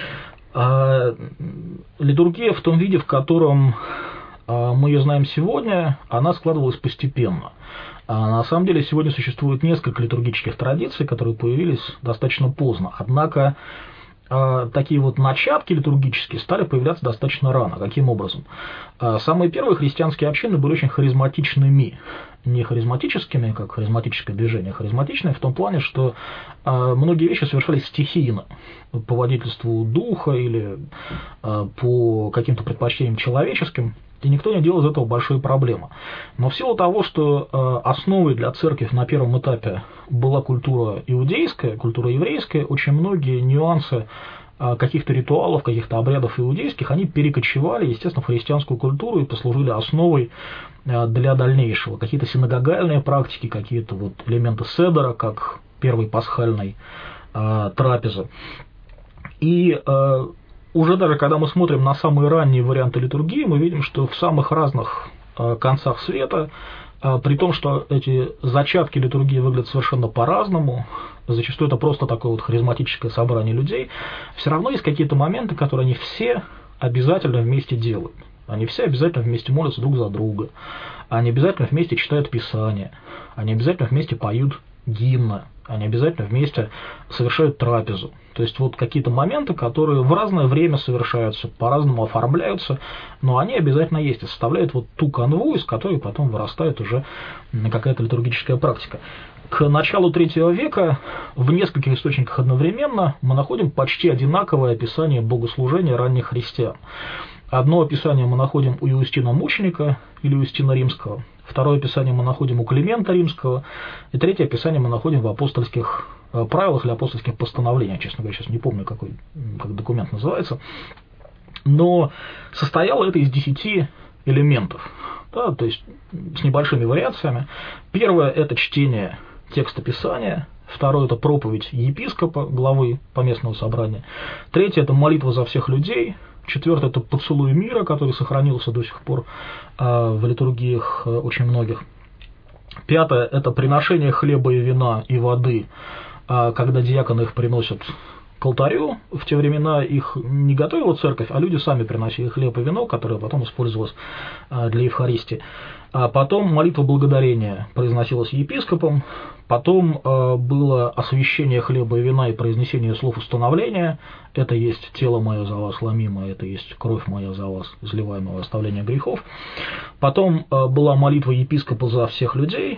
А, литургия в том виде, в котором а, мы ее знаем сегодня, она складывалась постепенно. А на самом деле сегодня существует несколько литургических традиций, которые появились достаточно поздно. Однако а, такие вот начатки литургические стали появляться достаточно рано. Каким образом? А, самые первые христианские общины были очень харизматичными. Не харизматическими, как харизматическое движение, а харизматичные в том плане, что а, многие вещи совершались стихийно, по водительству духа или а, по каким-то предпочтениям человеческим, и никто не делал из этого большой проблемы. Но в силу того, что а, основой для церкви на первом этапе была культура иудейская, культура еврейская, очень многие нюансы каких-то ритуалов, каких-то обрядов иудейских, они перекочевали, естественно, в христианскую культуру и послужили основой для дальнейшего. Какие-то синагогальные практики, какие-то вот элементы седера, как первой пасхальной э, трапезы. И э, уже даже когда мы смотрим на самые ранние варианты литургии, мы видим, что в самых разных э, концах света, э, при том, что эти зачатки литургии выглядят совершенно по-разному, зачастую это просто такое вот харизматическое собрание людей, все равно есть какие-то моменты, которые они все обязательно вместе делают. Они все обязательно вместе молятся друг за друга, они обязательно вместе читают Писание, они обязательно вместе поют гимны, они обязательно вместе совершают трапезу. То есть вот какие-то моменты, которые в разное время совершаются, по-разному оформляются, но они обязательно есть и составляют вот ту канву, из которой потом вырастает уже какая-то литургическая практика. К началу третьего века в нескольких источниках одновременно мы находим почти одинаковое описание богослужения ранних христиан. Одно описание мы находим у Иустина Мученика или Иустина Римского, второе описание мы находим у Климента Римского, и третье описание мы находим в апостольских правилах или апостольских постановлениях. Честно говоря, сейчас не помню, какой как документ называется. Но состояло это из десяти элементов, да, то есть с небольшими вариациями. Первое – это чтение текста Писания. Второе – это проповедь епископа, главы поместного собрания. Третье – это молитва за всех людей. Четвертое – это поцелуй мира, который сохранился до сих пор в литургиях очень многих. Пятое – это приношение хлеба и вина и воды, когда диаконы их приносят к алтарю. В те времена их не готовила церковь, а люди сами приносили хлеб и вино, которое потом использовалось для Евхаристии. А потом молитва благодарения произносилась епископом, потом было освящение хлеба и вина и произнесение слов установления. Это есть тело мое за вас ломимое, это есть кровь моя за вас, изливаемая во оставление грехов. Потом была молитва епископа за всех людей.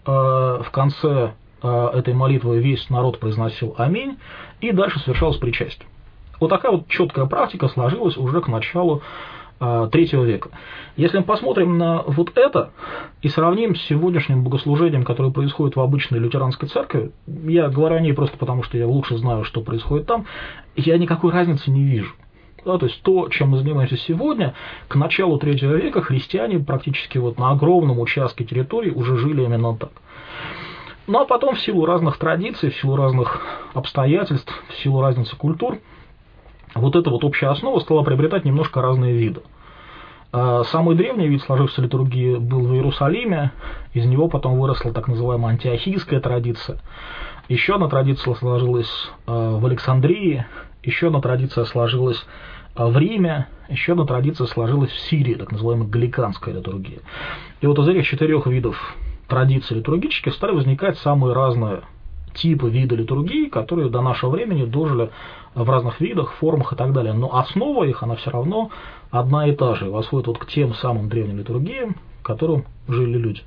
В конце этой молитвы весь народ произносил аминь, и дальше совершалось причастие. Вот такая вот четкая практика сложилась уже к началу третьего века. Если мы посмотрим на вот это и сравним с сегодняшним богослужением, которое происходит в обычной лютеранской церкви, я говорю о ней просто потому, что я лучше знаю, что происходит там, я никакой разницы не вижу. Да, то есть то, чем мы занимаемся сегодня, к началу третьего века христиане практически вот на огромном участке территории уже жили именно так. Ну а потом в силу разных традиций, в силу разных обстоятельств, в силу разницы культур, вот эта вот общая основа стала приобретать немножко разные виды. Самый древний вид сложившейся литургии был в Иерусалиме, из него потом выросла так называемая антиохийская традиция. Еще одна традиция сложилась в Александрии, еще одна традиция сложилась в Риме, еще одна традиция сложилась в Сирии, так называемая галиканская литургия. И вот из этих четырех видов традиций литургических стали возникать самые разные типы, виды литургии, которые до нашего времени дожили в разных видах, формах и так далее. Но основа их, она все равно одна и та же, и восходит вот к тем самым древним литургиям, в которых жили люди.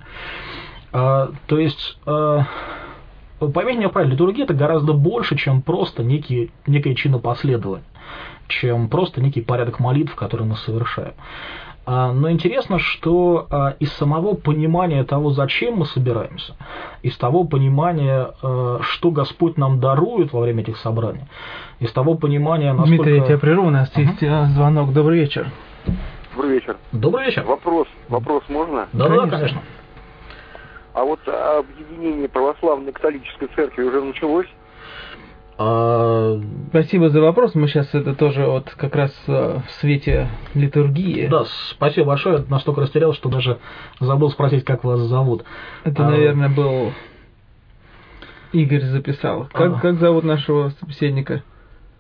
А, то есть, а, поймите меня правильно, литургия – это гораздо больше, чем просто некие, некое чинопоследование, чем просто некий порядок молитв, который мы совершаем. Но интересно, что из самого понимания того, зачем мы собираемся, из того понимания, что Господь нам дарует во время этих собраний, из того понимания, насколько... Дмитрий, я тебя прерву, у нас есть uh-huh. звонок. Добрый вечер. Добрый вечер. Добрый вечер. Вопрос, вопрос можно? Да, конечно. да, конечно. А вот объединение православной католической церкви уже началось? Спасибо за вопрос. Мы сейчас это тоже вот как раз в свете литургии. Да, спасибо большое. Я настолько растерялся, что даже забыл спросить, как вас зовут. Это, а... наверное, был Игорь записал. Как, а... как зовут нашего собеседника?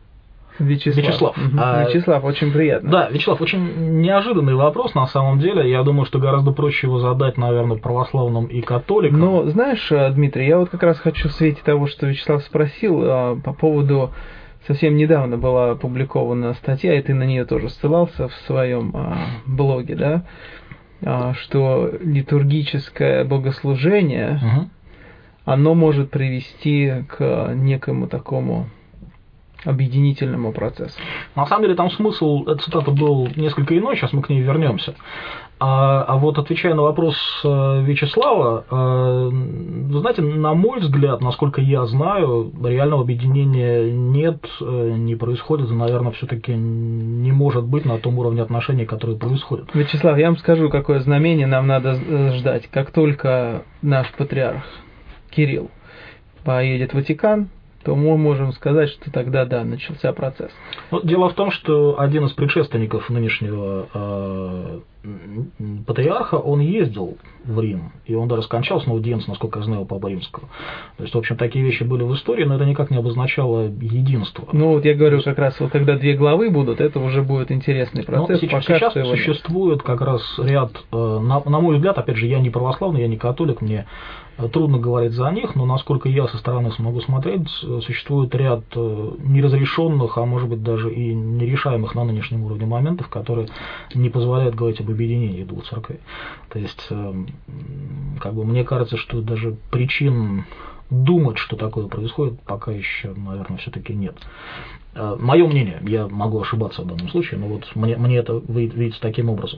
Вячеслав. Вячеслав. Угу. А, Вячеслав, очень приятно. Да, Вячеслав, очень неожиданный вопрос на самом деле. Я думаю, что гораздо проще его задать, наверное, православным и католикам. Но, знаешь, Дмитрий, я вот как раз хочу в свете того, что Вячеслав спросил, по поводу... Совсем недавно была опубликована статья, и ты на нее тоже ссылался в своем а, блоге, да, а, что литургическое богослужение, угу. оно может привести к некому такому объединительному процессу. На самом деле там смысл, эта цитата был несколько иной, сейчас мы к ней вернемся. А, а вот отвечая на вопрос Вячеслава, вы знаете, на мой взгляд, насколько я знаю, реального объединения нет, не происходит, наверное, все-таки не может быть на том уровне отношений, которые происходят. Вячеслав, я вам скажу, какое знамение нам надо ждать. Как только наш патриарх Кирилл поедет в Ватикан, то мы можем сказать, что тогда, да, начался процесс. Ну, дело в том, что один из предшественников нынешнего э, патриарха, он ездил в Рим, и он даже скончался на аудиенции, насколько я знаю, Папы Римского. То есть, в общем, такие вещи были в истории, но это никак не обозначало единство. Ну, вот я говорю, как раз вот когда две главы будут, это уже будет интересный процесс. Сейчас, сейчас существует как раз ряд, э, на, на мой взгляд, опять же, я не православный, я не католик, мне трудно говорить за них, но насколько я со стороны смогу смотреть, существует ряд неразрешенных, а может быть даже и нерешаемых на нынешнем уровне моментов, которые не позволяют говорить об объединении двух церквей. То есть, как бы мне кажется, что даже причин думать, что такое происходит, пока еще, наверное, все-таки нет. Мое мнение, я могу ошибаться в данном случае, но вот мне, мне это видится таким образом.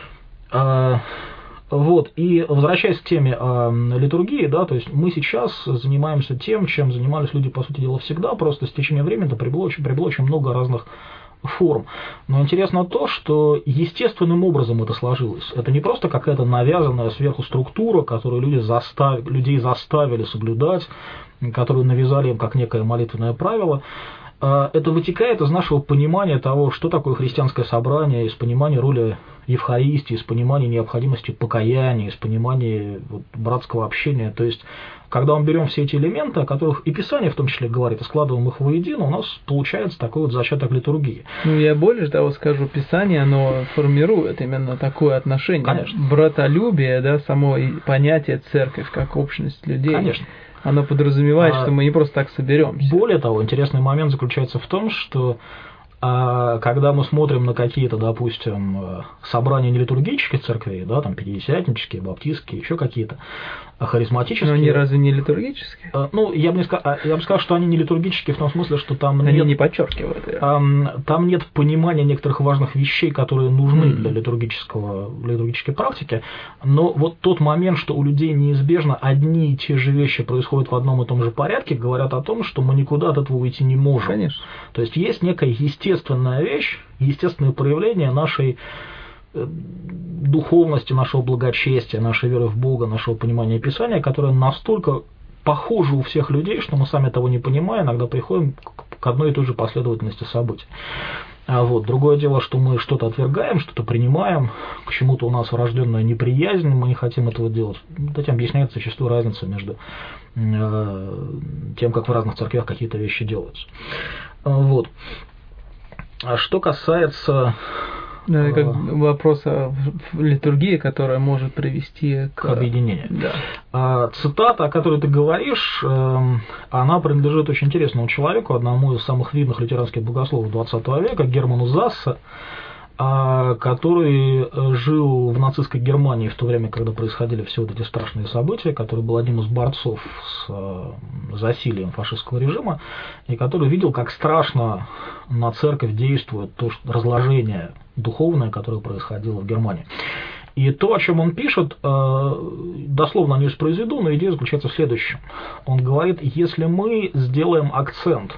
Вот, и возвращаясь к теме э, литургии, да, то есть мы сейчас занимаемся тем, чем занимались люди, по сути дела, всегда, просто с течением времени приобрело очень, приобрело очень много разных форм. Но интересно то, что естественным образом это сложилось. Это не просто какая-то навязанная сверху структура, которую люди застав... людей заставили соблюдать, которую навязали им как некое молитвенное правило. Это вытекает из нашего понимания того, что такое христианское собрание, из понимания роли Евхаристии, из понимания необходимости покаяния, из понимания вот, братского общения. То есть, когда мы берем все эти элементы, о которых и Писание в том числе говорит, и складываем их воедино, у нас получается такой вот зачаток литургии. Ну, я больше того скажу, Писание, оно формирует именно такое отношение. Конечно. Братолюбие, да, само понятие церковь как общность людей. Конечно. Оно подразумевает, а, что мы не просто так соберемся. Более того, интересный момент заключается в том, что а, когда мы смотрим на какие-то, допустим, собрания нелитургических церквей, да, там пятидесятнические, баптистские, еще какие-то, харизматические. Но они разве не литургические? А, ну, я бы, не сказал, я бы сказал, что они не литургические в том смысле, что там они нет... не подчеркивают. А, там нет понимания некоторых важных вещей, которые нужны mm. для литургического, для литургической практики, но вот тот момент, что у людей неизбежно одни и те же вещи происходят в одном и том же порядке, говорят о том, что мы никуда от этого уйти не можем. Конечно. То есть есть некая естественная вещь, естественное проявление нашей духовности, нашего благочестия, нашей веры в Бога, нашего понимания Писания, которое настолько похоже у всех людей, что мы сами того не понимая, иногда приходим к одной и той же последовательности событий. А вот. Другое дело, что мы что-то отвергаем, что-то принимаем, к чему-то у нас врожденная неприязнь, мы не хотим этого делать. Вот этим объясняется зачастую разница между э, тем, как в разных церквях какие-то вещи делаются. Вот. А что касается... Да, как вопрос о литургии, которая может привести к, к объединению. Да. Цитата, о которой ты говоришь, она принадлежит очень интересному человеку, одному из самых видных лютеранских богословов двадцатого века, Герману Зассе, который жил в нацистской Германии в то время, когда происходили все вот эти страшные события, который был одним из борцов с засилием фашистского режима, и который видел, как страшно на церковь действует то разложение духовное, которое происходило в Германии. И то, о чем он пишет, дословно не воспроизведу, но идея заключается в следующем. Он говорит, если мы сделаем акцент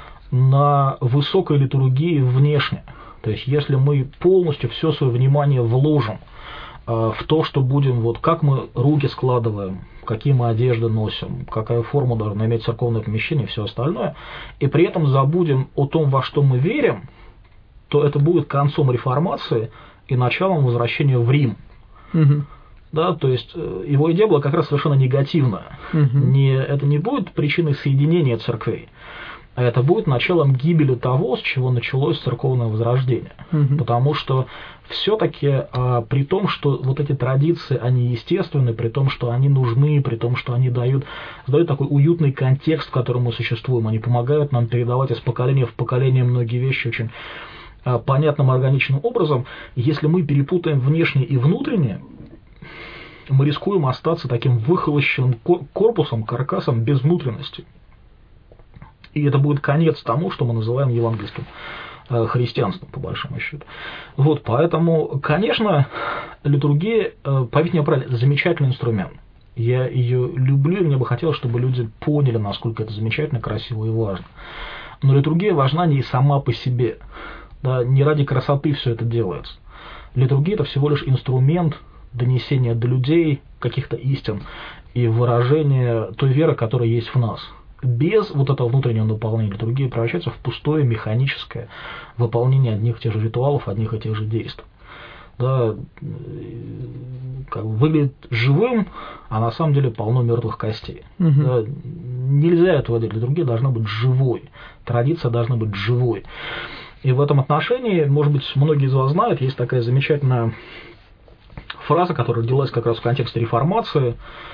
на высокой литургии внешне, то есть если мы полностью все свое внимание вложим в то, что будем, вот как мы руки складываем, какие мы одежды носим, какая форма должна иметь церковное помещение и все остальное, и при этом забудем о том, во что мы верим, то это будет концом реформации и началом возвращения в Рим. Угу. Да, то есть его идея была как раз совершенно негативная. Угу. Не, это не будет причиной соединения церквей. а это будет началом гибели того, с чего началось церковное возрождение. Mm-hmm. Потому что все-таки а, при том, что вот эти традиции, они естественны, при том, что они нужны, при том, что они дают, дают такой уютный контекст, в котором мы существуем, они помогают нам передавать из поколения в поколение многие вещи очень а, понятным, органичным образом. Если мы перепутаем внешнее и внутреннее, мы рискуем остаться таким выхолощенным корпусом, каркасом без внутренности. И это будет конец тому, что мы называем евангельским э, христианством, по большому счету. Вот, поэтому, конечно, литургия, э, поверьте мне правильно, это замечательный инструмент. Я ее люблю, и мне бы хотелось, чтобы люди поняли, насколько это замечательно, красиво и важно. Но литургия важна не сама по себе. Да, не ради красоты все это делается. Литургия – это всего лишь инструмент донесения до людей каких-то истин и выражения той веры, которая есть в нас. Без вот этого внутреннего наполнения литургия превращается в пустое механическое выполнение одних и тех же ритуалов, одних и тех же действий. Да, как бы выглядит живым, а на самом деле полно мертвых костей. Угу. Да, нельзя этого делать. Литургия должна быть живой, традиция должна быть живой. И в этом отношении, может быть, многие из вас знают, есть такая замечательная фраза, которая родилась как раз в контексте реформации.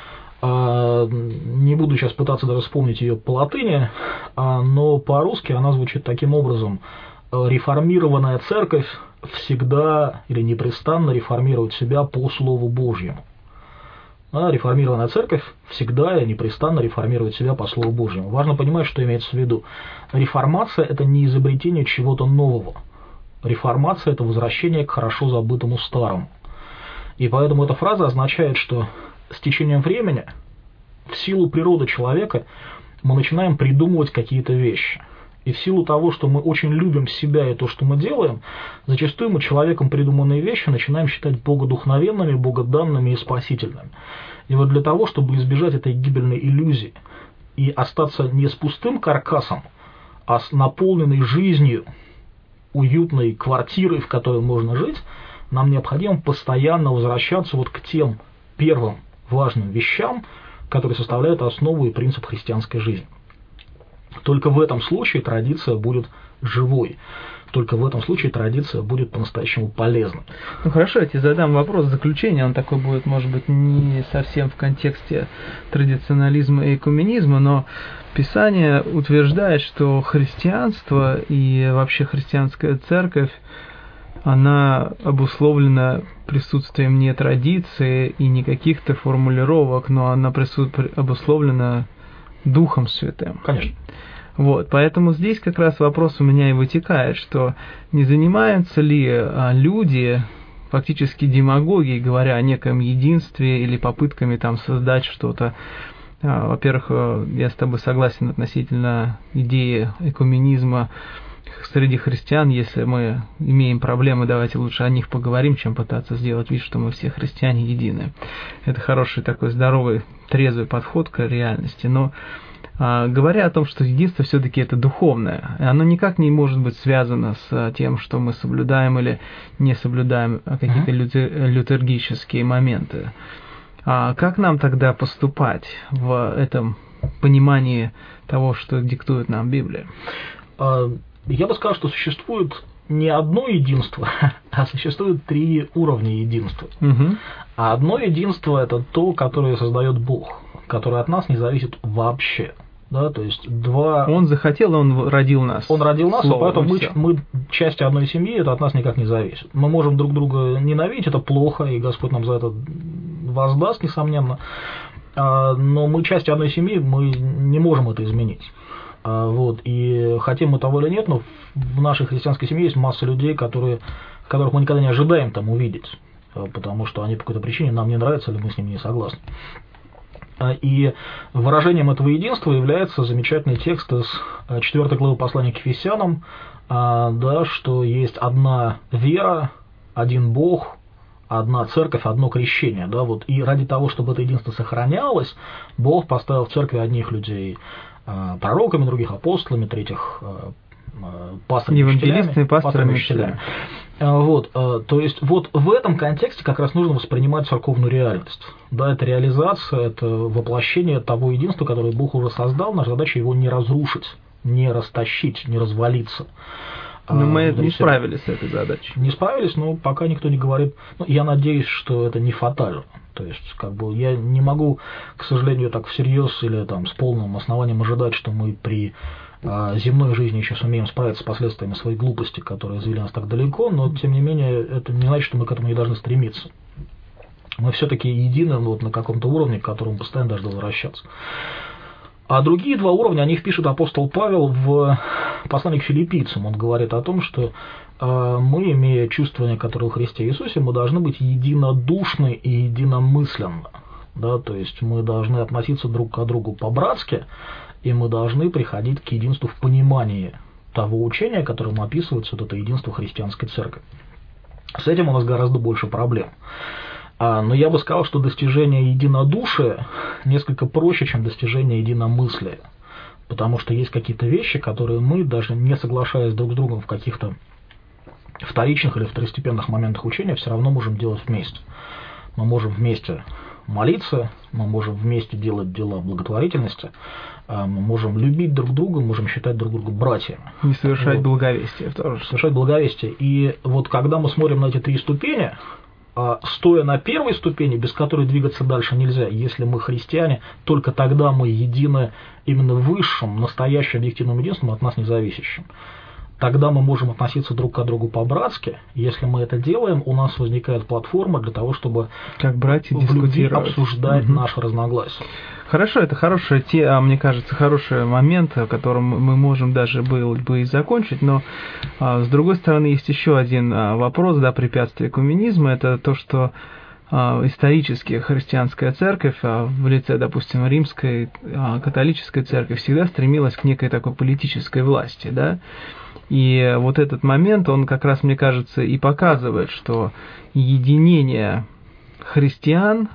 Не буду сейчас пытаться даже вспомнить ее по латыни, но по-русски она звучит таким образом. Реформированная церковь всегда или непрестанно реформирует себя по Слову Божьему. Реформированная церковь всегда и непрестанно реформирует себя по Слову Божьему. Важно понимать, что имеется в виду. Реформация – это не изобретение чего-то нового. Реформация – это возвращение к хорошо забытому старому. И поэтому эта фраза означает, что с течением времени, в силу природы человека, мы начинаем придумывать какие-то вещи. И в силу того, что мы очень любим себя и то, что мы делаем, зачастую мы человеком придуманные вещи начинаем считать богодухновенными, богоданными и спасительными. И вот для того, чтобы избежать этой гибельной иллюзии и остаться не с пустым каркасом, а с наполненной жизнью, уютной квартирой, в которой можно жить, нам необходимо постоянно возвращаться вот к тем первым важным вещам, которые составляют основу и принцип христианской жизни. Только в этом случае традиция будет живой. Только в этом случае традиция будет по-настоящему полезна. Ну хорошо, я тебе задам вопрос заключения. Он такой будет, может быть, не совсем в контексте традиционализма и экуменизма, но Писание утверждает, что христианство и вообще христианская церковь, она обусловлена присутствием не традиции и не каких-то формулировок, но она присутствует, обусловлена Духом Святым. Конечно. Вот, поэтому здесь как раз вопрос у меня и вытекает, что не занимаются ли а, люди фактически демагогией, говоря о неком единстве или попытками там создать что-то. А, во-первых, я с тобой согласен относительно идеи экуменизма среди христиан. Если мы имеем проблемы, давайте лучше о них поговорим, чем пытаться сделать вид, что мы все христиане едины. Это хороший такой здоровый, трезвый подход к реальности. Но а, говоря о том, что единство все-таки это духовное, оно никак не может быть связано с тем, что мы соблюдаем или не соблюдаем какие-то uh-huh. литургические моменты. А как нам тогда поступать в этом понимании того, что диктует нам Библия? Я бы сказал, что существует не одно единство, а существует три уровня единства. Угу. А одно единство – это то, которое создает Бог, которое от нас не зависит вообще. Да, то есть два... Он захотел, он родил нас. Он родил нас, Словом, поэтому мы, мы части одной семьи, это от нас никак не зависит. Мы можем друг друга ненавидеть, это плохо, и Господь нам за это воздаст, несомненно. Но мы части одной семьи, мы не можем это изменить. Вот, и хотим мы того или нет, но в нашей христианской семье есть масса людей, которые, которых мы никогда не ожидаем там увидеть, потому что они по какой-то причине нам не нравятся, или мы с ними не согласны. И выражением этого единства является замечательный текст из четвёртой главы послания к Ефесянам, да, что есть одна вера, один Бог, одна церковь, одно крещение. Да, вот, и ради того, чтобы это единство сохранялось, Бог поставил в церкви одних людей пророками, других апостолами, третьих пасторами, евангелистами, пасторами, учителями. Вот, то есть вот в этом контексте как раз нужно воспринимать церковную реальность. Да, это реализация, это воплощение того единства, которое Бог уже создал, наша задача его не разрушить, не растащить, не развалиться. Но мы не справились с этой задачей. Не справились, но пока никто не говорит. Ну, я надеюсь, что это не фатально. То есть, как бы, я не могу, к сожалению, так всерьез или там с полным основанием ожидать, что мы при а, земной жизни еще сумеем справиться с последствиями своей глупости, которые завели нас так далеко, но, тем не менее, это не значит, что мы к этому не должны стремиться. Мы все-таки едины вот, на каком-то уровне, к которому постоянно должны возвращаться. А другие два уровня, о них пишет апостол Павел в послании к филиппийцам. Он говорит о том, что э, мы, имея чувствование, которое у Христе Иисусе, мы должны быть единодушны и единомысленно. Да? То есть мы должны относиться друг к другу по-братски, и мы должны приходить к единству в понимании того учения, которым описывается вот это единство христианской церкви. С этим у нас гораздо больше проблем. Но я бы сказал, что достижение единодушия несколько проще, чем достижение единомыслия. Потому что есть какие-то вещи, которые мы, даже не соглашаясь друг с другом в каких-то вторичных или второстепенных моментах учения, все равно можем делать вместе. Мы можем вместе молиться, мы можем вместе делать дела благотворительности, мы можем любить друг друга, можем считать друг друга братьями. И совершать вот. благовестие. Тоже. Совершать благовестие. И вот когда мы смотрим на эти три ступени, стоя на первой ступени, без которой двигаться дальше нельзя, если мы христиане, только тогда мы едины именно высшим, настоящим объективным единством, от нас независящим. Тогда мы можем относиться друг к другу по-братски. Если мы это делаем, у нас возникает платформа для того, чтобы как братья в любви обсуждать угу. наши разногласия. Хорошо, это хорошая те, мне кажется, хороший момент, о котором мы можем даже был бы и закончить, но с другой стороны есть еще один вопрос, да, препятствие экуменизма, это то, что исторически христианская церковь в лице, допустим, римской католической церкви всегда стремилась к некой такой политической власти, да, и вот этот момент, он как раз, мне кажется, и показывает, что единение христиан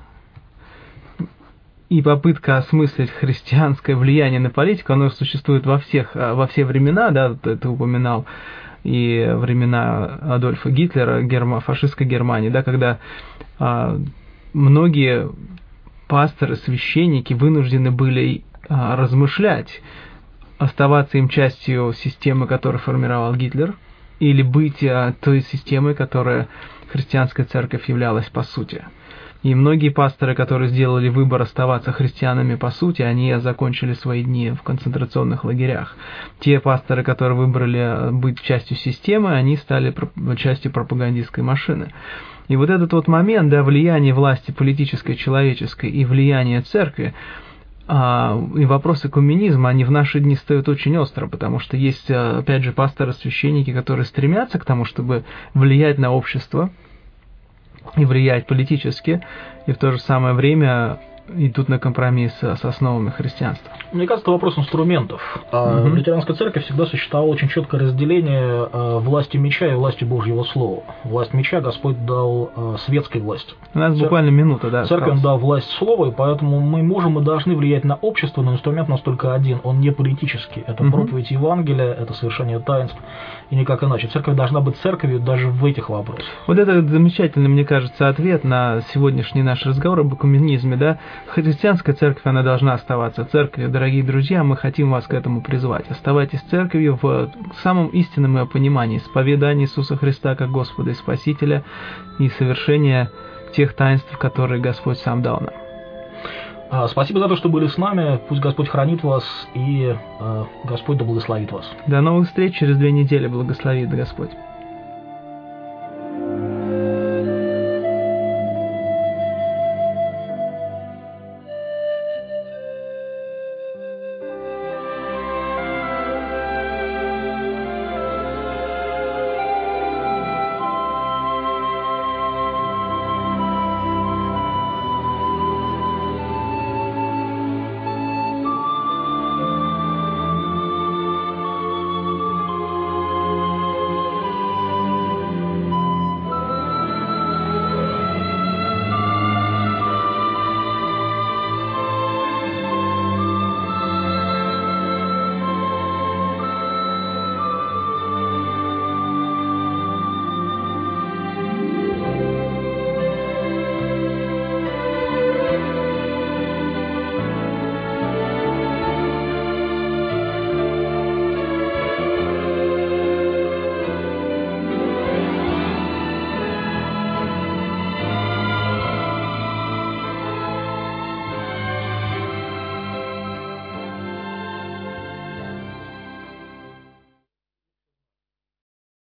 и попытка осмыслить христианское влияние на политику, оно существует во всех, во все времена, да, ты упоминал, и времена Адольфа Гитлера, герма, фашистской Германии, да, когда а, многие пасторы, священники вынуждены были а, размышлять, оставаться им частью системы, которую формировал Гитлер, или быть а, той системой, которая христианская церковь являлась по сути. И многие пасторы, которые сделали выбор оставаться христианами по сути, они закончили свои дни в концентрационных лагерях. Те пасторы, которые выбрали быть частью системы, они стали частью пропагандистской машины. И вот этот вот момент, да, влияние власти политической, человеческой и влияние церкви, а, и вопросы экуменизма, они в наши дни стоят очень остро, потому что есть, опять же, пасторы, священники, которые стремятся к тому, чтобы влиять на общество, и влиять политически, и в то же самое время идут на компромисс с основами христианства. Мне кажется, это вопрос инструментов. Mm-hmm. В лютеранской церкви всегда существовало очень четкое разделение власти меча и власти Божьего Слова. Власть меча Господь дал светской власти. У нас Цер... буквально минута, да. Церковь Он дал власть Слова, и поэтому мы можем и должны влиять на общество, но инструмент у нас только один, он не политический. Это mm-hmm. проповедь Евангелия, это совершение таинств, и никак иначе. Церковь должна быть церковью даже в этих вопросах. Вот это замечательный, мне кажется, ответ на сегодняшний наш разговор об экуменизме, да. Христианская церковь, она должна оставаться церковью. Дорогие друзья, мы хотим вас к этому призвать. Оставайтесь церковью в самом истинном ее понимании, исповедания Иисуса Христа как Господа и Спасителя и совершения тех таинств, которые Господь сам дал нам. Спасибо за то, что были с нами. Пусть Господь хранит вас, и Господь да благословит вас. До новых встреч через две недели. Благословит Господь.